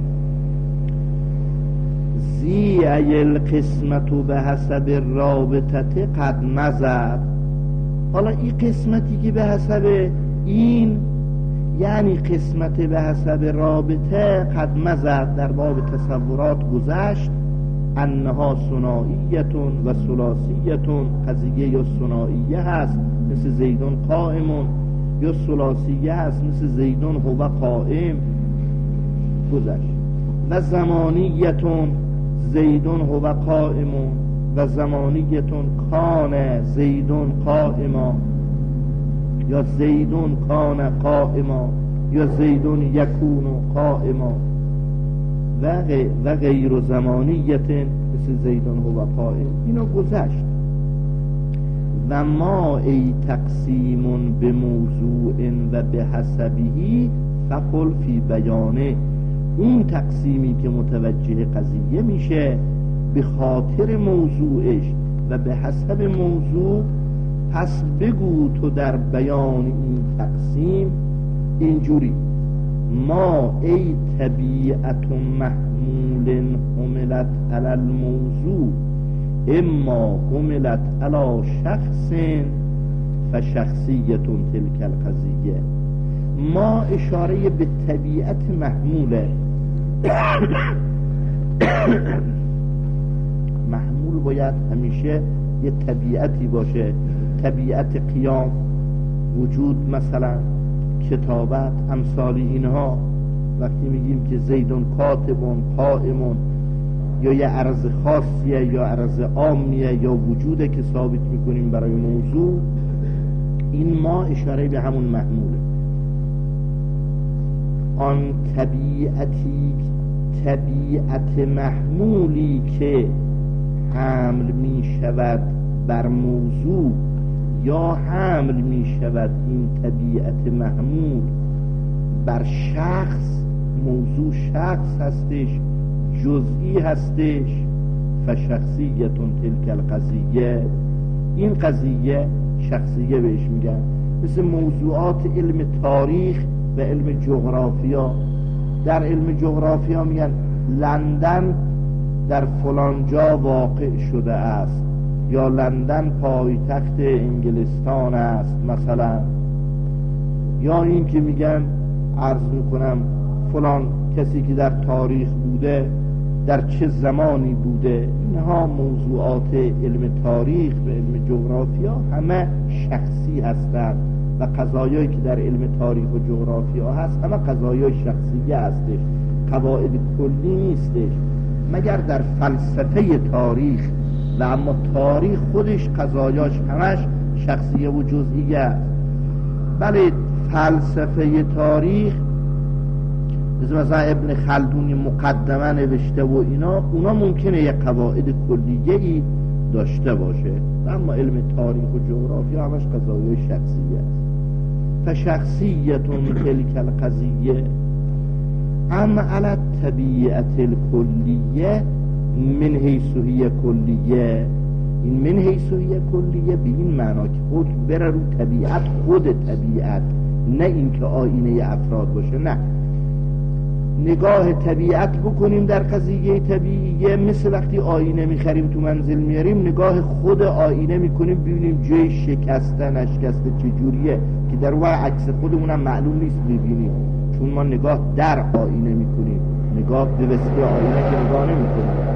زی القسمت به حسب رابطه قد مزد. حالا این قسمتی که به حسب این، یعنی قسمت به حسب رابطه قد مزد، در باب تصورات گذشت، انها ثنائیتون و ثلاثیتون. قضیه یا ثنائیه هست مثل زیدون قائمون، یا ثلاثیه هست مثل زیدون هو قائم، گذشت. و زمانیتون زیدون هو قائمون و زمانیتون کان زیدون قائما، یا زیدون کان قائما، یا زیدون یکون قائما و غیر زمانیت مثل زیدون هو قائم. اینا گذشت. و ما ای تقسیم به موضوع و به حسبهی فقل فی بیانه. اون تقسیمی که متوجه قضیه میشه به خاطر موضوعش و به حسب موضوع، پس بگو تو در بیان این تقسیم اینجوری: ما ای طبیعت محمول حملت علی الموضوع، اما حملت علی شخص فشخصیت تلک القضیه. ما اشاره به طبیعت محموله. محمول باید همیشه یه طبیعتی باشه، طبیعت قیام، وجود، مثلا کتابت، امثال اینها. وقتی میگیم که زیدون کاتبون قائمون، یا یه عرض خاصیه یا عرض عامیه یا وجوده که ثابت میکنیم برای موضوع، این ما اشاره به همون محموله. آن طبیعت محمولی که حمل می شود بر موضوع، یا حمل می شود این طبیعت محمول بر شخص، موضوع شخص هستش، جزئی هستش، فشخصیتون تلک القضیه. این قضیه شخصیه بهش میگن، مثل موضوعات علم تاریخ و علم جغرافیا. در علم جغرافیا میگن لندن در فلان جا واقع شده است، یا لندن پایتخت انگلستان است مثلا، یا این که میگن عرض میکنم فلان کسی که در تاریخ بوده در چه زمانی بوده. اینها موضوعات علم تاریخ و علم جغرافیا همه شخصی هستند و قضایایی که در علم تاریخ و جغرافیا هست همه قضایای شخصیه هستش، قواعد کلی نیستش، مگر در فلسفه تاریخ. و اما تاریخ خودش قضایاش همش شخصیه و جزئیه است. بله فلسفه تاریخ مثلا ابن خلدون مقدمه نوشته و اونا ممکنه یک قواعد کلیه‌ای داشته باشه، اما علم تاریخ و جغرافیا همش قضایای شخصیه است. فشخصیتون تلک القضیه اما علی طبیعت الکلیه من حیث هی کلیه. این من حیث هی کلیه به این معنا که خود بره رو طبیعت، خود طبیعت، نه اینکه آینه افراد باشه. نه، نگاه طبیعت بکنیم در قضیه طبیعیه، مثل وقتی آینه میخریم تو منزل میاریم، نگاه خود آینه میکنیم ببینیم جای شکسته نشکسته چجوریه، که در واقع عکس خودمونم معلوم نیست ببینیم، چون ما نگاه در آینه میکنیم، نگاه به وسیله آینه که نگاه نمیکنیم.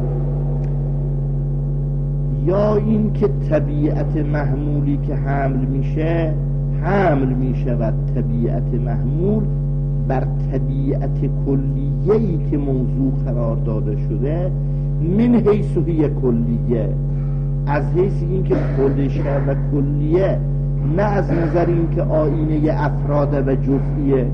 یا این که طبیعت محمولی که حمل میشه و طبیعت محمول بر طبیعت کلیه‌ای که موضوع قرار داده شده، من حیث هی کلیه، از حیث این که خودش و کلیه، نه از نظر این که آینه افراد و جزئیه.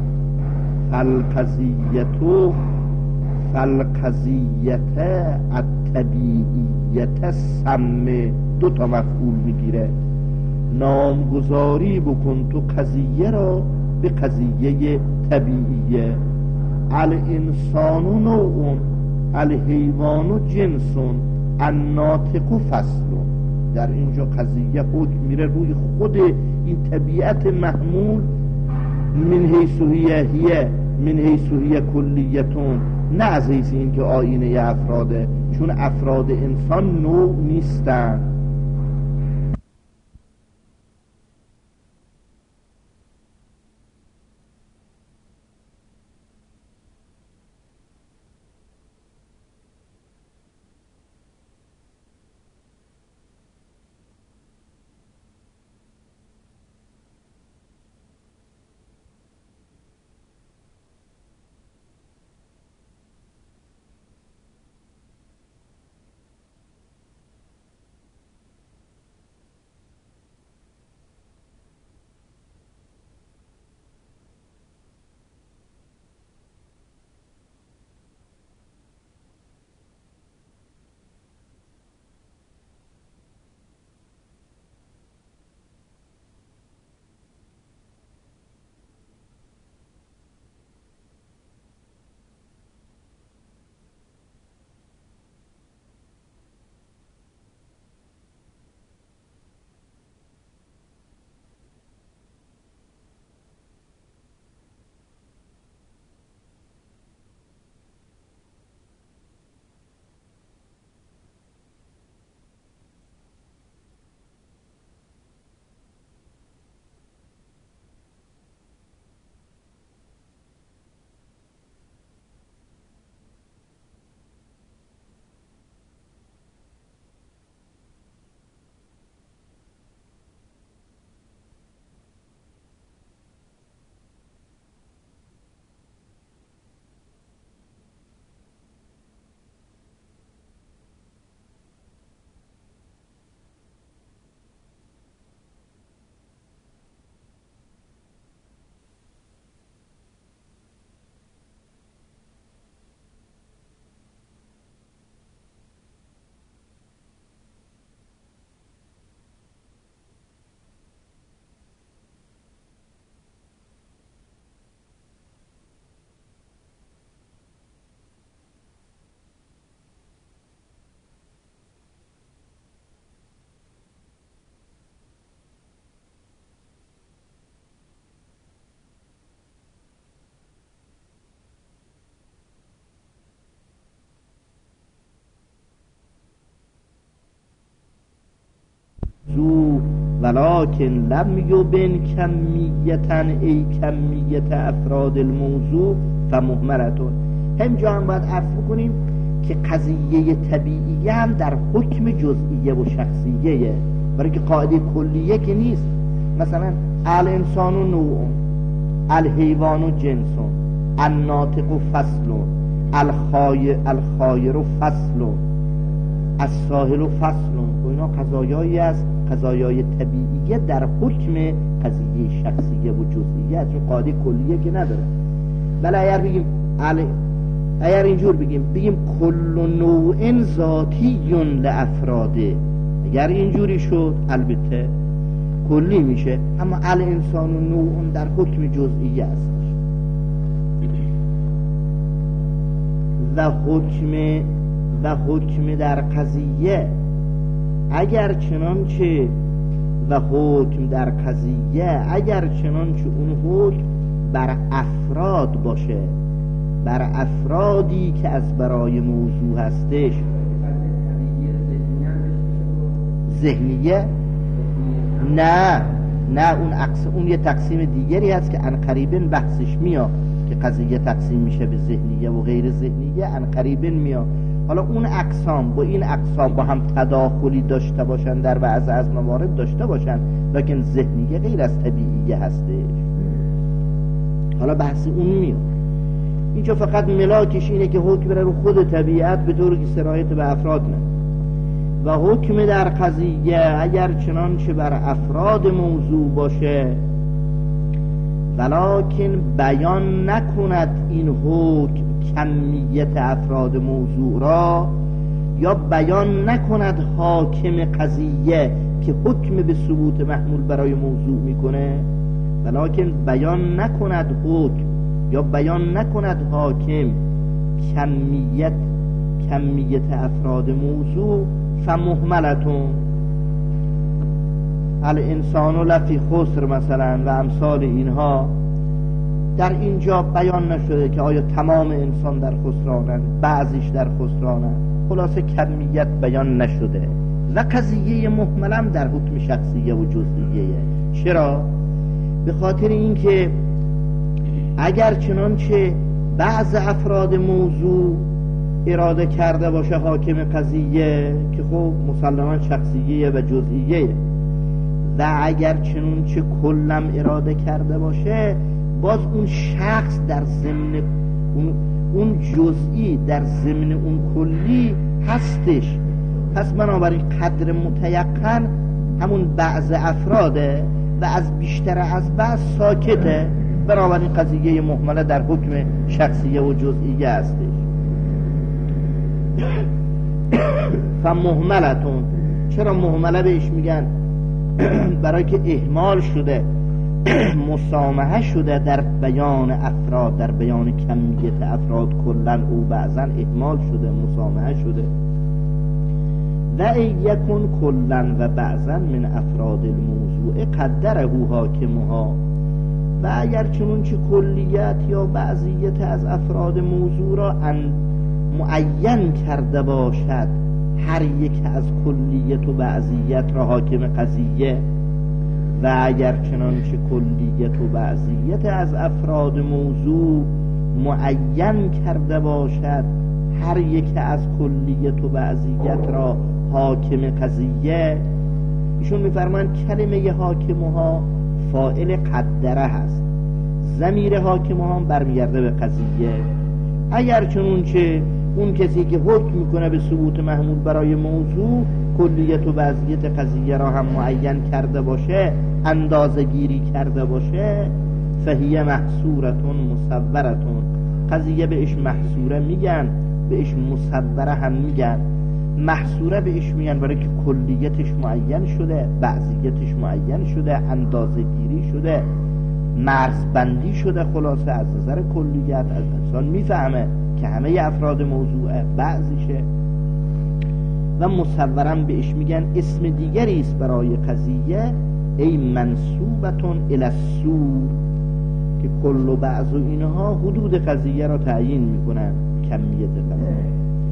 فالقضیت الطبیعیت سمه، دو تا مفعول میگیره، نامگذاری بکن تو قضیه را به قضیه طبیعیه. الانسان نوع، الحیوان جنس، الناطق فصل. در اینجا قضیه حکم میره روی خود این طبیعت محمول، من حیث هی کلیتون، نه از حیث این که آینه افراده، چون افراد انسان نوع نیستن. ولکن لم یبن کمیتن ای کمیت افراد الموضوع فمهملتون. همجا هم باید عرض بکنیم که قضیه طبیعیه هم در حکم جزئیه و شخصیه، برای که قاعده کلیه که نیست. مثلا الانسان نوع، الحیوان جنس، الناطق فصل، الخایر فصل، الساحل فصل، و اینا قضایایی است، قضایای طبیعیه در حکم قضیه شخصیه و جزئیه است، چون قاعده کلیه که نداره. بله اگر اینجور بگیم کل نوع ذاتی لافراده، اگر اینجوری شد البته کلی میشه، اما الانسان نوع در حکم جزئیه است و حکم در قضیه اگر چنانچه و حکم در قضیه اگر چنانچه اون حکم بر افراد باشه، بر افرادی که از برای موضوع هستش. ذهنیه نه اون یه تقسیم دیگری هست که عنقریباً بحثش میاد که قضیه تقسیم میشه به ذهنیه و غیر ذهنیه، عنقریباً میاد. حالا اون اقسام با این اقسام با هم تداخلی داشته باشن، در بعض از موارد داشته باشن، لکن ذهنیه غیر از طبیعیه هستش. حالا بحث اون میاد. اینجا فقط ملاکش اینه که حکم بره رو خود طبیعت به طوری که سرایت به افراد نه، و حکم در قضیه اگر چنانچه بر افراد موضوع باشه ولکن بیان نکند این حکم کمیت افراد موضوع را، یا بیان نکند حاکم قضیه که حکم به ثبوت محمول برای موضوع میکنه، ولکن بیان نکند حکم یا بیان نکند حاکم کمیت افراد موضوع، فمهملتون الانسان لفی خسر مثلا و امثال اینها، در اینجا بیان نشده که آیا تمام انسان در خسرانن، بعضیش در خسرانن، خلاصه کمیت بیان نشده. و قضیه مهملم در حکم شخصیه و جزئیه. چرا؟ به خاطر اینکه اگر چنانچه بعض افراد موضوع اراده کرده باشه حاکم قضیه که خب مسلماً شخصیه و جزئیه، و اگر چنانچه کلم اراده کرده باشه باز اون شخص در ضمن اون جزئی در ضمن اون کلی هستش. پس بنابراین قدر متیقن همون بعض افراده و از بیشتر از بعض ساکته، بنابراین قضیه مهمله در حکم شخصیه و جزئیه هستش. فمهملتون، چرا مهمله بهش میگن؟ برای که اهمال شده، مسامحه شده در بیان افراد، در بیان کمیت افراد کلن او بعضا اهمال شده، مسامحه شده. و یکن کلن و بعضا من افراد الموضوع قدره حاکمها، و اگر چنانچه کلیت یا بعضیت از افراد موضوع را معین کرده باشد هر یک از کلیت و بعضیت را حاکم قضیه، و اگر چنانچه کلیت و بعضیت از افراد موضوع معین کرده باشد هر یک از کلیت و بعضیت را حاکم قضیه، ایشون میفرمایند کلمه حاکمها فاعل قدره هست، ضمیر حاکمها برمیگرده به قضیه. اگر چنانچه اون کسی که حکم میکنه به ثبوت محمول برای موضوع کلیت و بعضیت قضیه را هم معین کرده باشه، اندازه گیری کرده باشه، فهیه محصورتون مصورتون، قضیه بهش محصوره میگن، بهش مصوره هم میگن. محصوره بهش میگن برای که کلیتش معین شده، بعضیتش معین شده، اندازه گیری شده، مرزبندی شده، خلاصه از نظر کلیت از انسان میفهمه که همه افراد موضوع بعضیشه. و مصورم بهش میگن اسم دیگری است برای قضیه، ای منسوبتون الی السور، که کل و بعض و اینها حدود قضیه را تعیین میکنن، کمیت قضیه.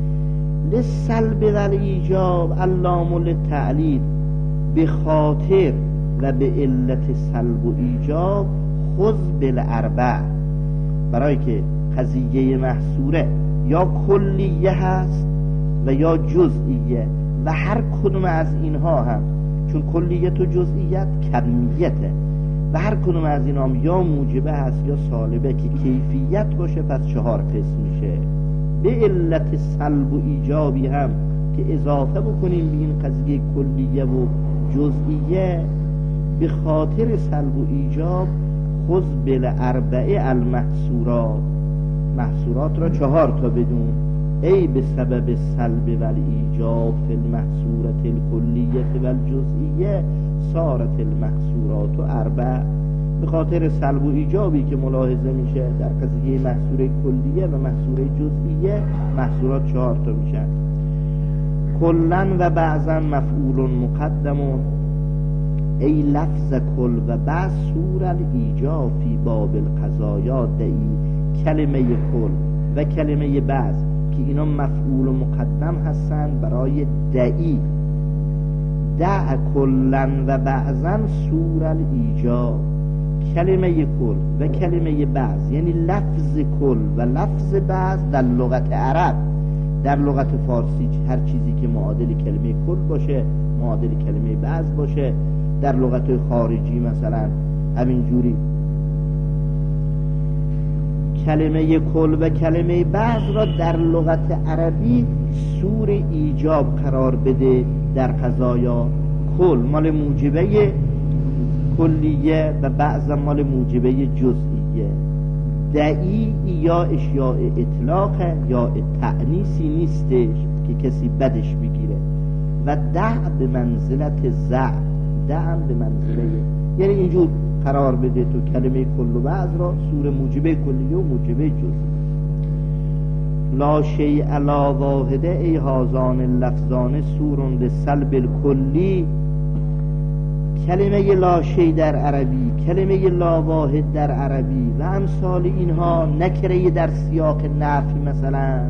لسلب و الایجاب اللام للتعلیل، به خاطر و به علت سلب و ایجاب خذ بالاربع، برای که قضیه محصوره یا کلیه هست و یا جزئیه، و هر کدوم از اینها هم چون کلیت و جزئیت کمیته و هر کدوم از اینها هم یا موجبه هست یا سالبه که کیفیت باشه، پس 4 قسم میشه. به علت سلب و ایجابی هم که اضافه بکنیم به این قضیه کلیه و جزئیه، به خاطر سلب و ایجاب خذ بالاربع المحصورات، محصورات را 4 تا بدون، ای به سبب سلب و ایجاب فی المحصورت الکلیه و الجزئیه صارت المحصورات و اربع، به خاطر سلب و ایجابی که ملاحظه میشه در قضیه محصوره کلیه و محصوره جزئیه، محصورات 4 تا میشن. کلن و بعضا مفعول مقدمون، ای لفظ کل و بس سور الایجا فی باب القضایا دعی. کلمه کل و کلمه بعض که اینا مفعول و مقدم هستند برای دعی. دع کلن و بعضن سور الایجا. کلمه کل و کلمه بعض یعنی لفظ کل و لفظ بعض در لغت عرب، در لغت فارسی هر چیزی که معادل کلمه کل باشه معادل کلمه بعض باشه، در لغت خارجی مثلا همینجوری. کلمه کل و کلمه بعض را در لغت عربی سور ایجاب قرار بده. در قضایا کل مال موجبه کلیه و بعض مال موجبه جزئیه. دعی یا اشیاء اطلاق یا تأنیسی نیستش که کسی بدش بگیره. و دع به منزلت زع، دعم به منزله، یعنی اینجور قرار بده تو کلمه کل و بعض را سور موجبه کلیه و موجبه جزئی. لا شیء لا واحده ای هازان لفظان سورون لسلب الکلی. کلمه لا شیء در عربی، کلمه لا واحد در عربی و امثال اینها نکره در سیاق نفی مثلا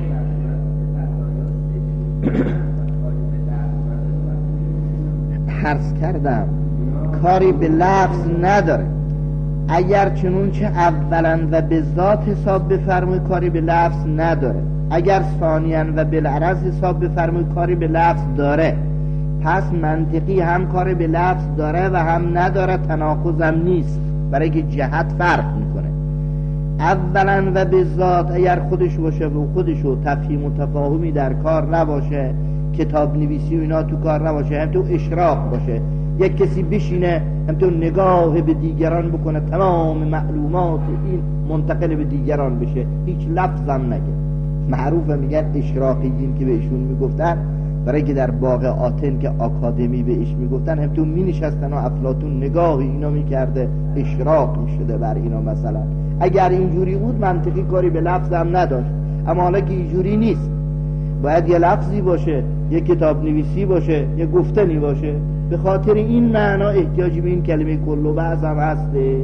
حرص کردم کاری به لفظ نداره. اگر چنونچه اولا و به ذات حساب بفرمای کاری به لفظ نداره، اگر ثانیا و بالعرض حساب بفرمای کاری به لفظ داره. پس منطقی هم کاری به لفظ داره و هم نداره، تناقضم نیست، برای که جهت فرق میکنه. اولا و به ذات اگر خودش باشه و خودشو تفهیم و تفاهمی در کار نباشه، کتاب نویسی و اینا تو کار نباشه، هم تو اشراق باشه، یک کسی بشینه هم تو نگاه به دیگران بکنه، تمام معلومات این منتقل به دیگران بشه، هیچ لفظم نگه. معروفه میگن اشراقیین که بهشون میگفتن، برای که در باغ آتن که آکادمی بهش میگفتن، هم تو می نشستن و افلاطون نگاه اینا میکرده، اشراق میشده بر اینا. مثلا اگر اینجوری بود منطقی کاری به لفظ هم نداشت، اما حالا که اینجوری نیست، باید یه لفظی باشه، یه کتاب نویسی باشه، یه گفتنی باشه. به خاطر این معنا احتیاجی به این کلمه کل و بعض هم هسته.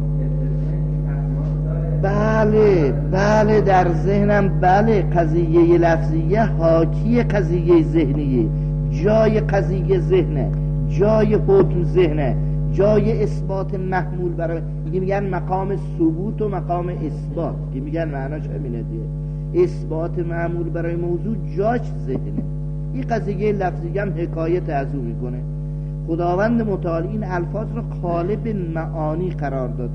بله در ذهنم بله، قضیه لفظیه حاکی قضیه ذهنیه، جای قضیه ذهنه، جای حکم ذهنه، جای اثبات محمول برای میگن مقام ثبوت و مقام اثبات، که میگن معناش همینه دیگه، اثبات معمول برای موضوع جاش ذهنه. این قضیه لفظیه هم حکایت از او میکنه. خداوند متعال این الفاظ رو قالب معانی قرار داده.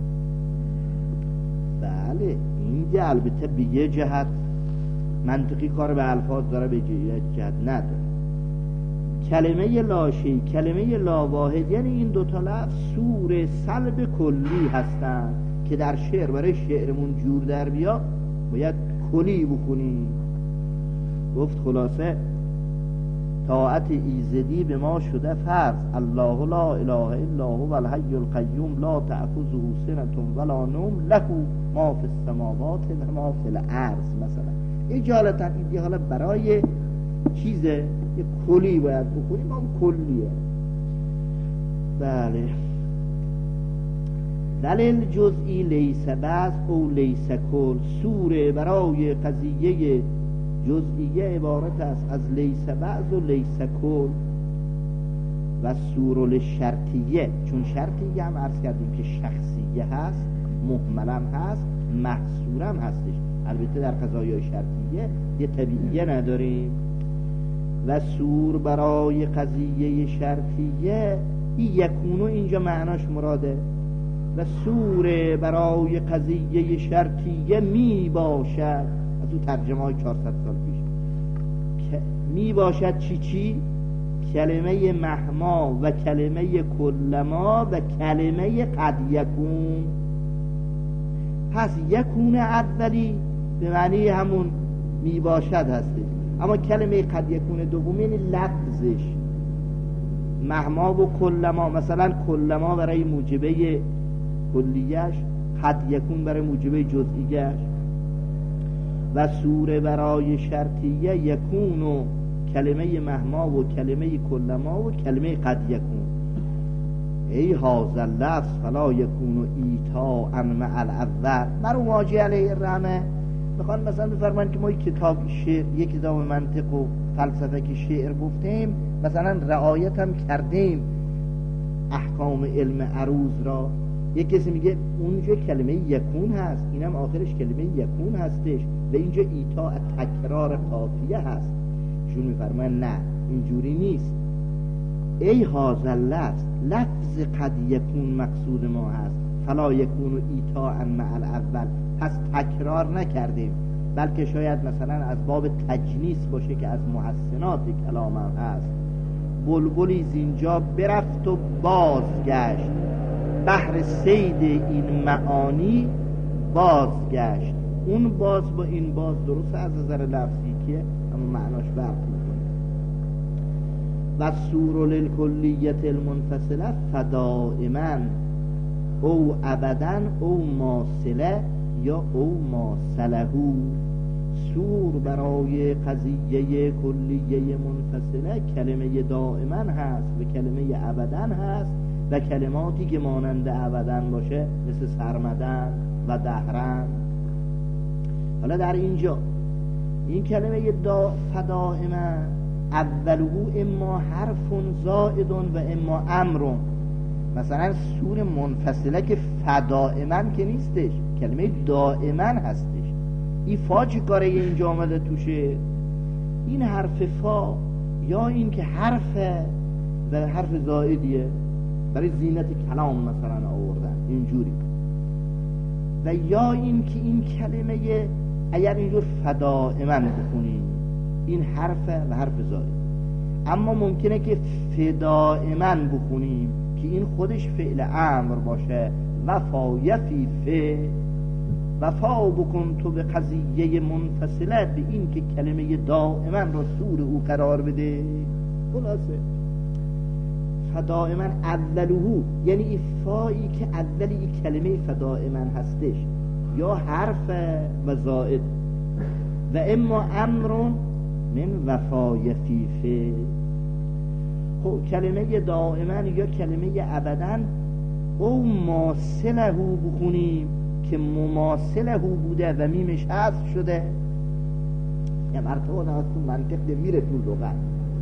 بله اینجا البته به یه جهت منطقی کار به الفاظ داره، به جهت نداره. کلمه لاشی، کلمه لاواحد، یعنی این دوتا لفظ سور سلب کلی هستن که در شعر برای شعرمون جور در بیا باید کلی بخونیم. گفت خلاصه طاعت ایزدی به ما شده فرض، الله لا اله الا هو الحی القیوم لا تأخذه سنة ولا نوم له ما فی السماوات و ما فی الارض. مثلا اجالتا این حالا برای چیزه یه کلی باید بخونیم، هم کلیه. بله دلیل جزئی لیس بعض او لیس کل، سوره برای قضیه جزئیه عبارت است از لیس بعض و لیس کل. و سور شرطیه، چون شرطیه هم عرض کردیم که شخصیه هست، مهملم هست، محصورم هستش. البته در قضایای شرطیه یه طبیعیه نداریم. و سور برای قضیه شرطیه یکونو اینجا معناش مراده. و سور برای قضیه شرطیه می باشد، از اون ترجمه های 400 سال پیش، می باشد چی؟ کلمه مهما و کلمه کلما و کلمه قد یکون. پس یکون اولی به معنی همون می باشد هستی، اما کلمه قد یکون دومی یعنی لفظش. مهما و کلما، مثلا کلما برای موجبه کلیش، قد یکون برای موجبه جزئیش. و سوره برای شرطیه یکون و کلمه مهما و کلمه کلما و کلمه قد یکون. ای هذا اللفظ فلا یکون ایتاء مع الاول. مرحوم حاجی علیه الرحمه میخوان مثلا بفرمایند که ما یک کتاب شعر، یک کتاب منطق و فلسفه که شعر گفتیم مثلا رعایت هم کردیم احکام علم عروض را. یک کسی میگه اونجا کلمه یکون هست، اینم آخرش کلمه یکون هستش و اینجا ایتاء تکرار قافیه هست. ایشون میفرمایند نه اینجوری نیست. ای هذا اللفظ، لفظ قد یکون مقصود ما هست، فلا یکون ایتاء مع الاول، پس تکرار نکردیم، بلکه شاید مثلا از باب تجنیس باشه که از محسنات کلام هم هست. بلبلی زینجا برفت و بازگشت، بحر صید این معانی بازگشت. اون باز با این باز درست از نظر لفظی که اما معناش فرق میکنه. و سور للکلیت المنفصله فدائما او ابدا او ماصله یا او ماصله. سور برای قضیه کلیه منفصله کلمه دائما هست و کلمه ابدا هست و کلماتی که مانند ابدا باشه مثل سرمدن و دهرن. حالا در اینجا این کلمه فدائما اولو اما حرف زائد و اما امر. مثلا سور منفصله که فدائما که نیستش، کلمه دائما هستش. این فا چه کاره اینجا آمده توشه؟ این حرف فا یا این که حرفه و حرف زائدیه برای زینت کلام مثلا آوردن اینجوری، و یا این که این کلمه اگر اینجور فدائما بخونیم این حرفه و حرف زائد، اما ممکنه که فدائما بخونیم که این خودش فعل امر باشه. وفا یفی فعل وفا بکن تو به قضیه منفصله، به این که کلمه دائما را سور او قرار بده. خلاصه فدائما اولهو یعنی این فایی که اولی این کلمه فدائما هستش یا حرف و زائد، و اما امر من وفا یفی فعل. خب کلمه دائما یا کلمه ابدا او ماصله بخونیم که مماثله بوده و میمش حذف شده. یه مرتبه از تو منطق میره تو لغت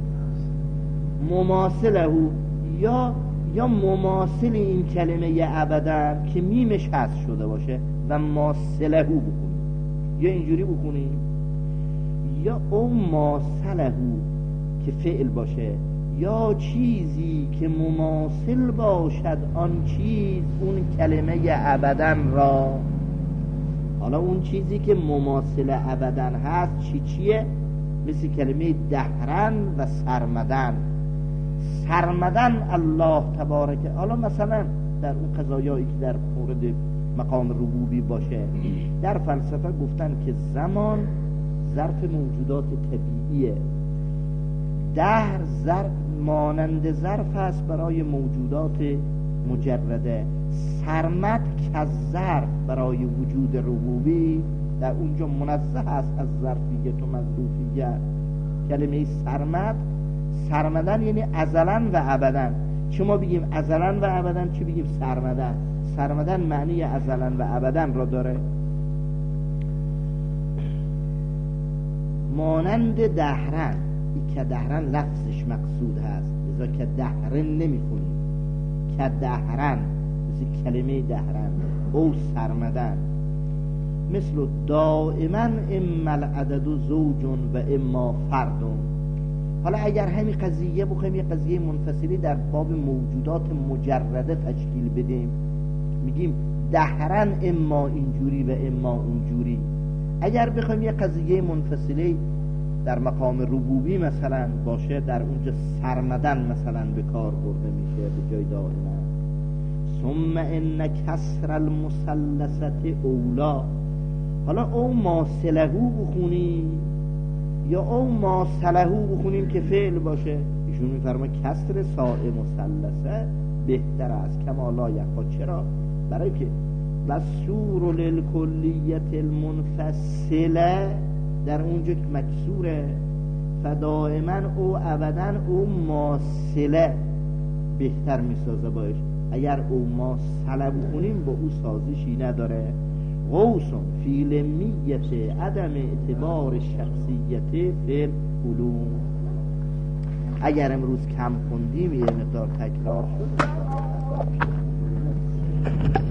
مماثله یا مماثل این کلمه ابدا که میمش حذف شده باشه و ماثله بخونیم، یا اینجوری بخونیم یا او ماثله که فعل باشه یا چیزی که مماثل باشد آن چیز اون کلمه ابدا را. حالا اون چیزی که مماثل ابدا هست چیه؟ مثل کلمه دهرن و سرمدن. سرمدن الله تبارک. حالا مثلا در اون قضایایی که در مورد مقام ربوبی باشه در فلسفه گفتن که زمان ظرف موجودات طبیعیه، دهر مانند ظرف است برای موجودات مجرده، سرمد که ظرف برای وجود ربوبی در اونجا منزه است از ظرفیت و مظروفیت. کلمه سرمدن یعنی ازلا و ابدا. چه ما بگیم ازلا و ابدا، چه بگیم سرمدن. سرمدن معنی ازلا و ابدا را داره. مانند دهرن، که دهرن لفظش مقصود هست، ازا که دهرن نمی خونیم، که دهرن مثل کلمه دهرن او سرمدن. مثل دائما اما العدد زوج و اما فرد. حالا اگر همین قضیه بخوایم یه قضیه منفصلی در باب موجودات مجرده تشکیل بدیم، میگیم دهرن اما اینجوری و اما اونجوری. اگر بخوایم یه قضیه منفصلی در مقام ربوبی مثلا باشه، در اونجا سرمدن مثلا به کار برده میشه به جای دائما. ثم ان کسر المثلثه اولا. حالا او ماصلهو بخونیم یا او ماصلهو بخونیم که فعل باشه. ایشون میفرماید کسر ساء مثلثه بهتر است کما لا یخفا. چرا؟ برای که وسور للکلیت المنفصله در اونجا که مکسوره، فدائما او ابدا او ماصله بهتر میسازه باش. اگر او ما سلب کنیم با او سازشی نداره. غوصون فی لمیت عدم اعتبار شخصیت فی علوم. اگر امروز کم خوندیم یه مقدار تکرار شد.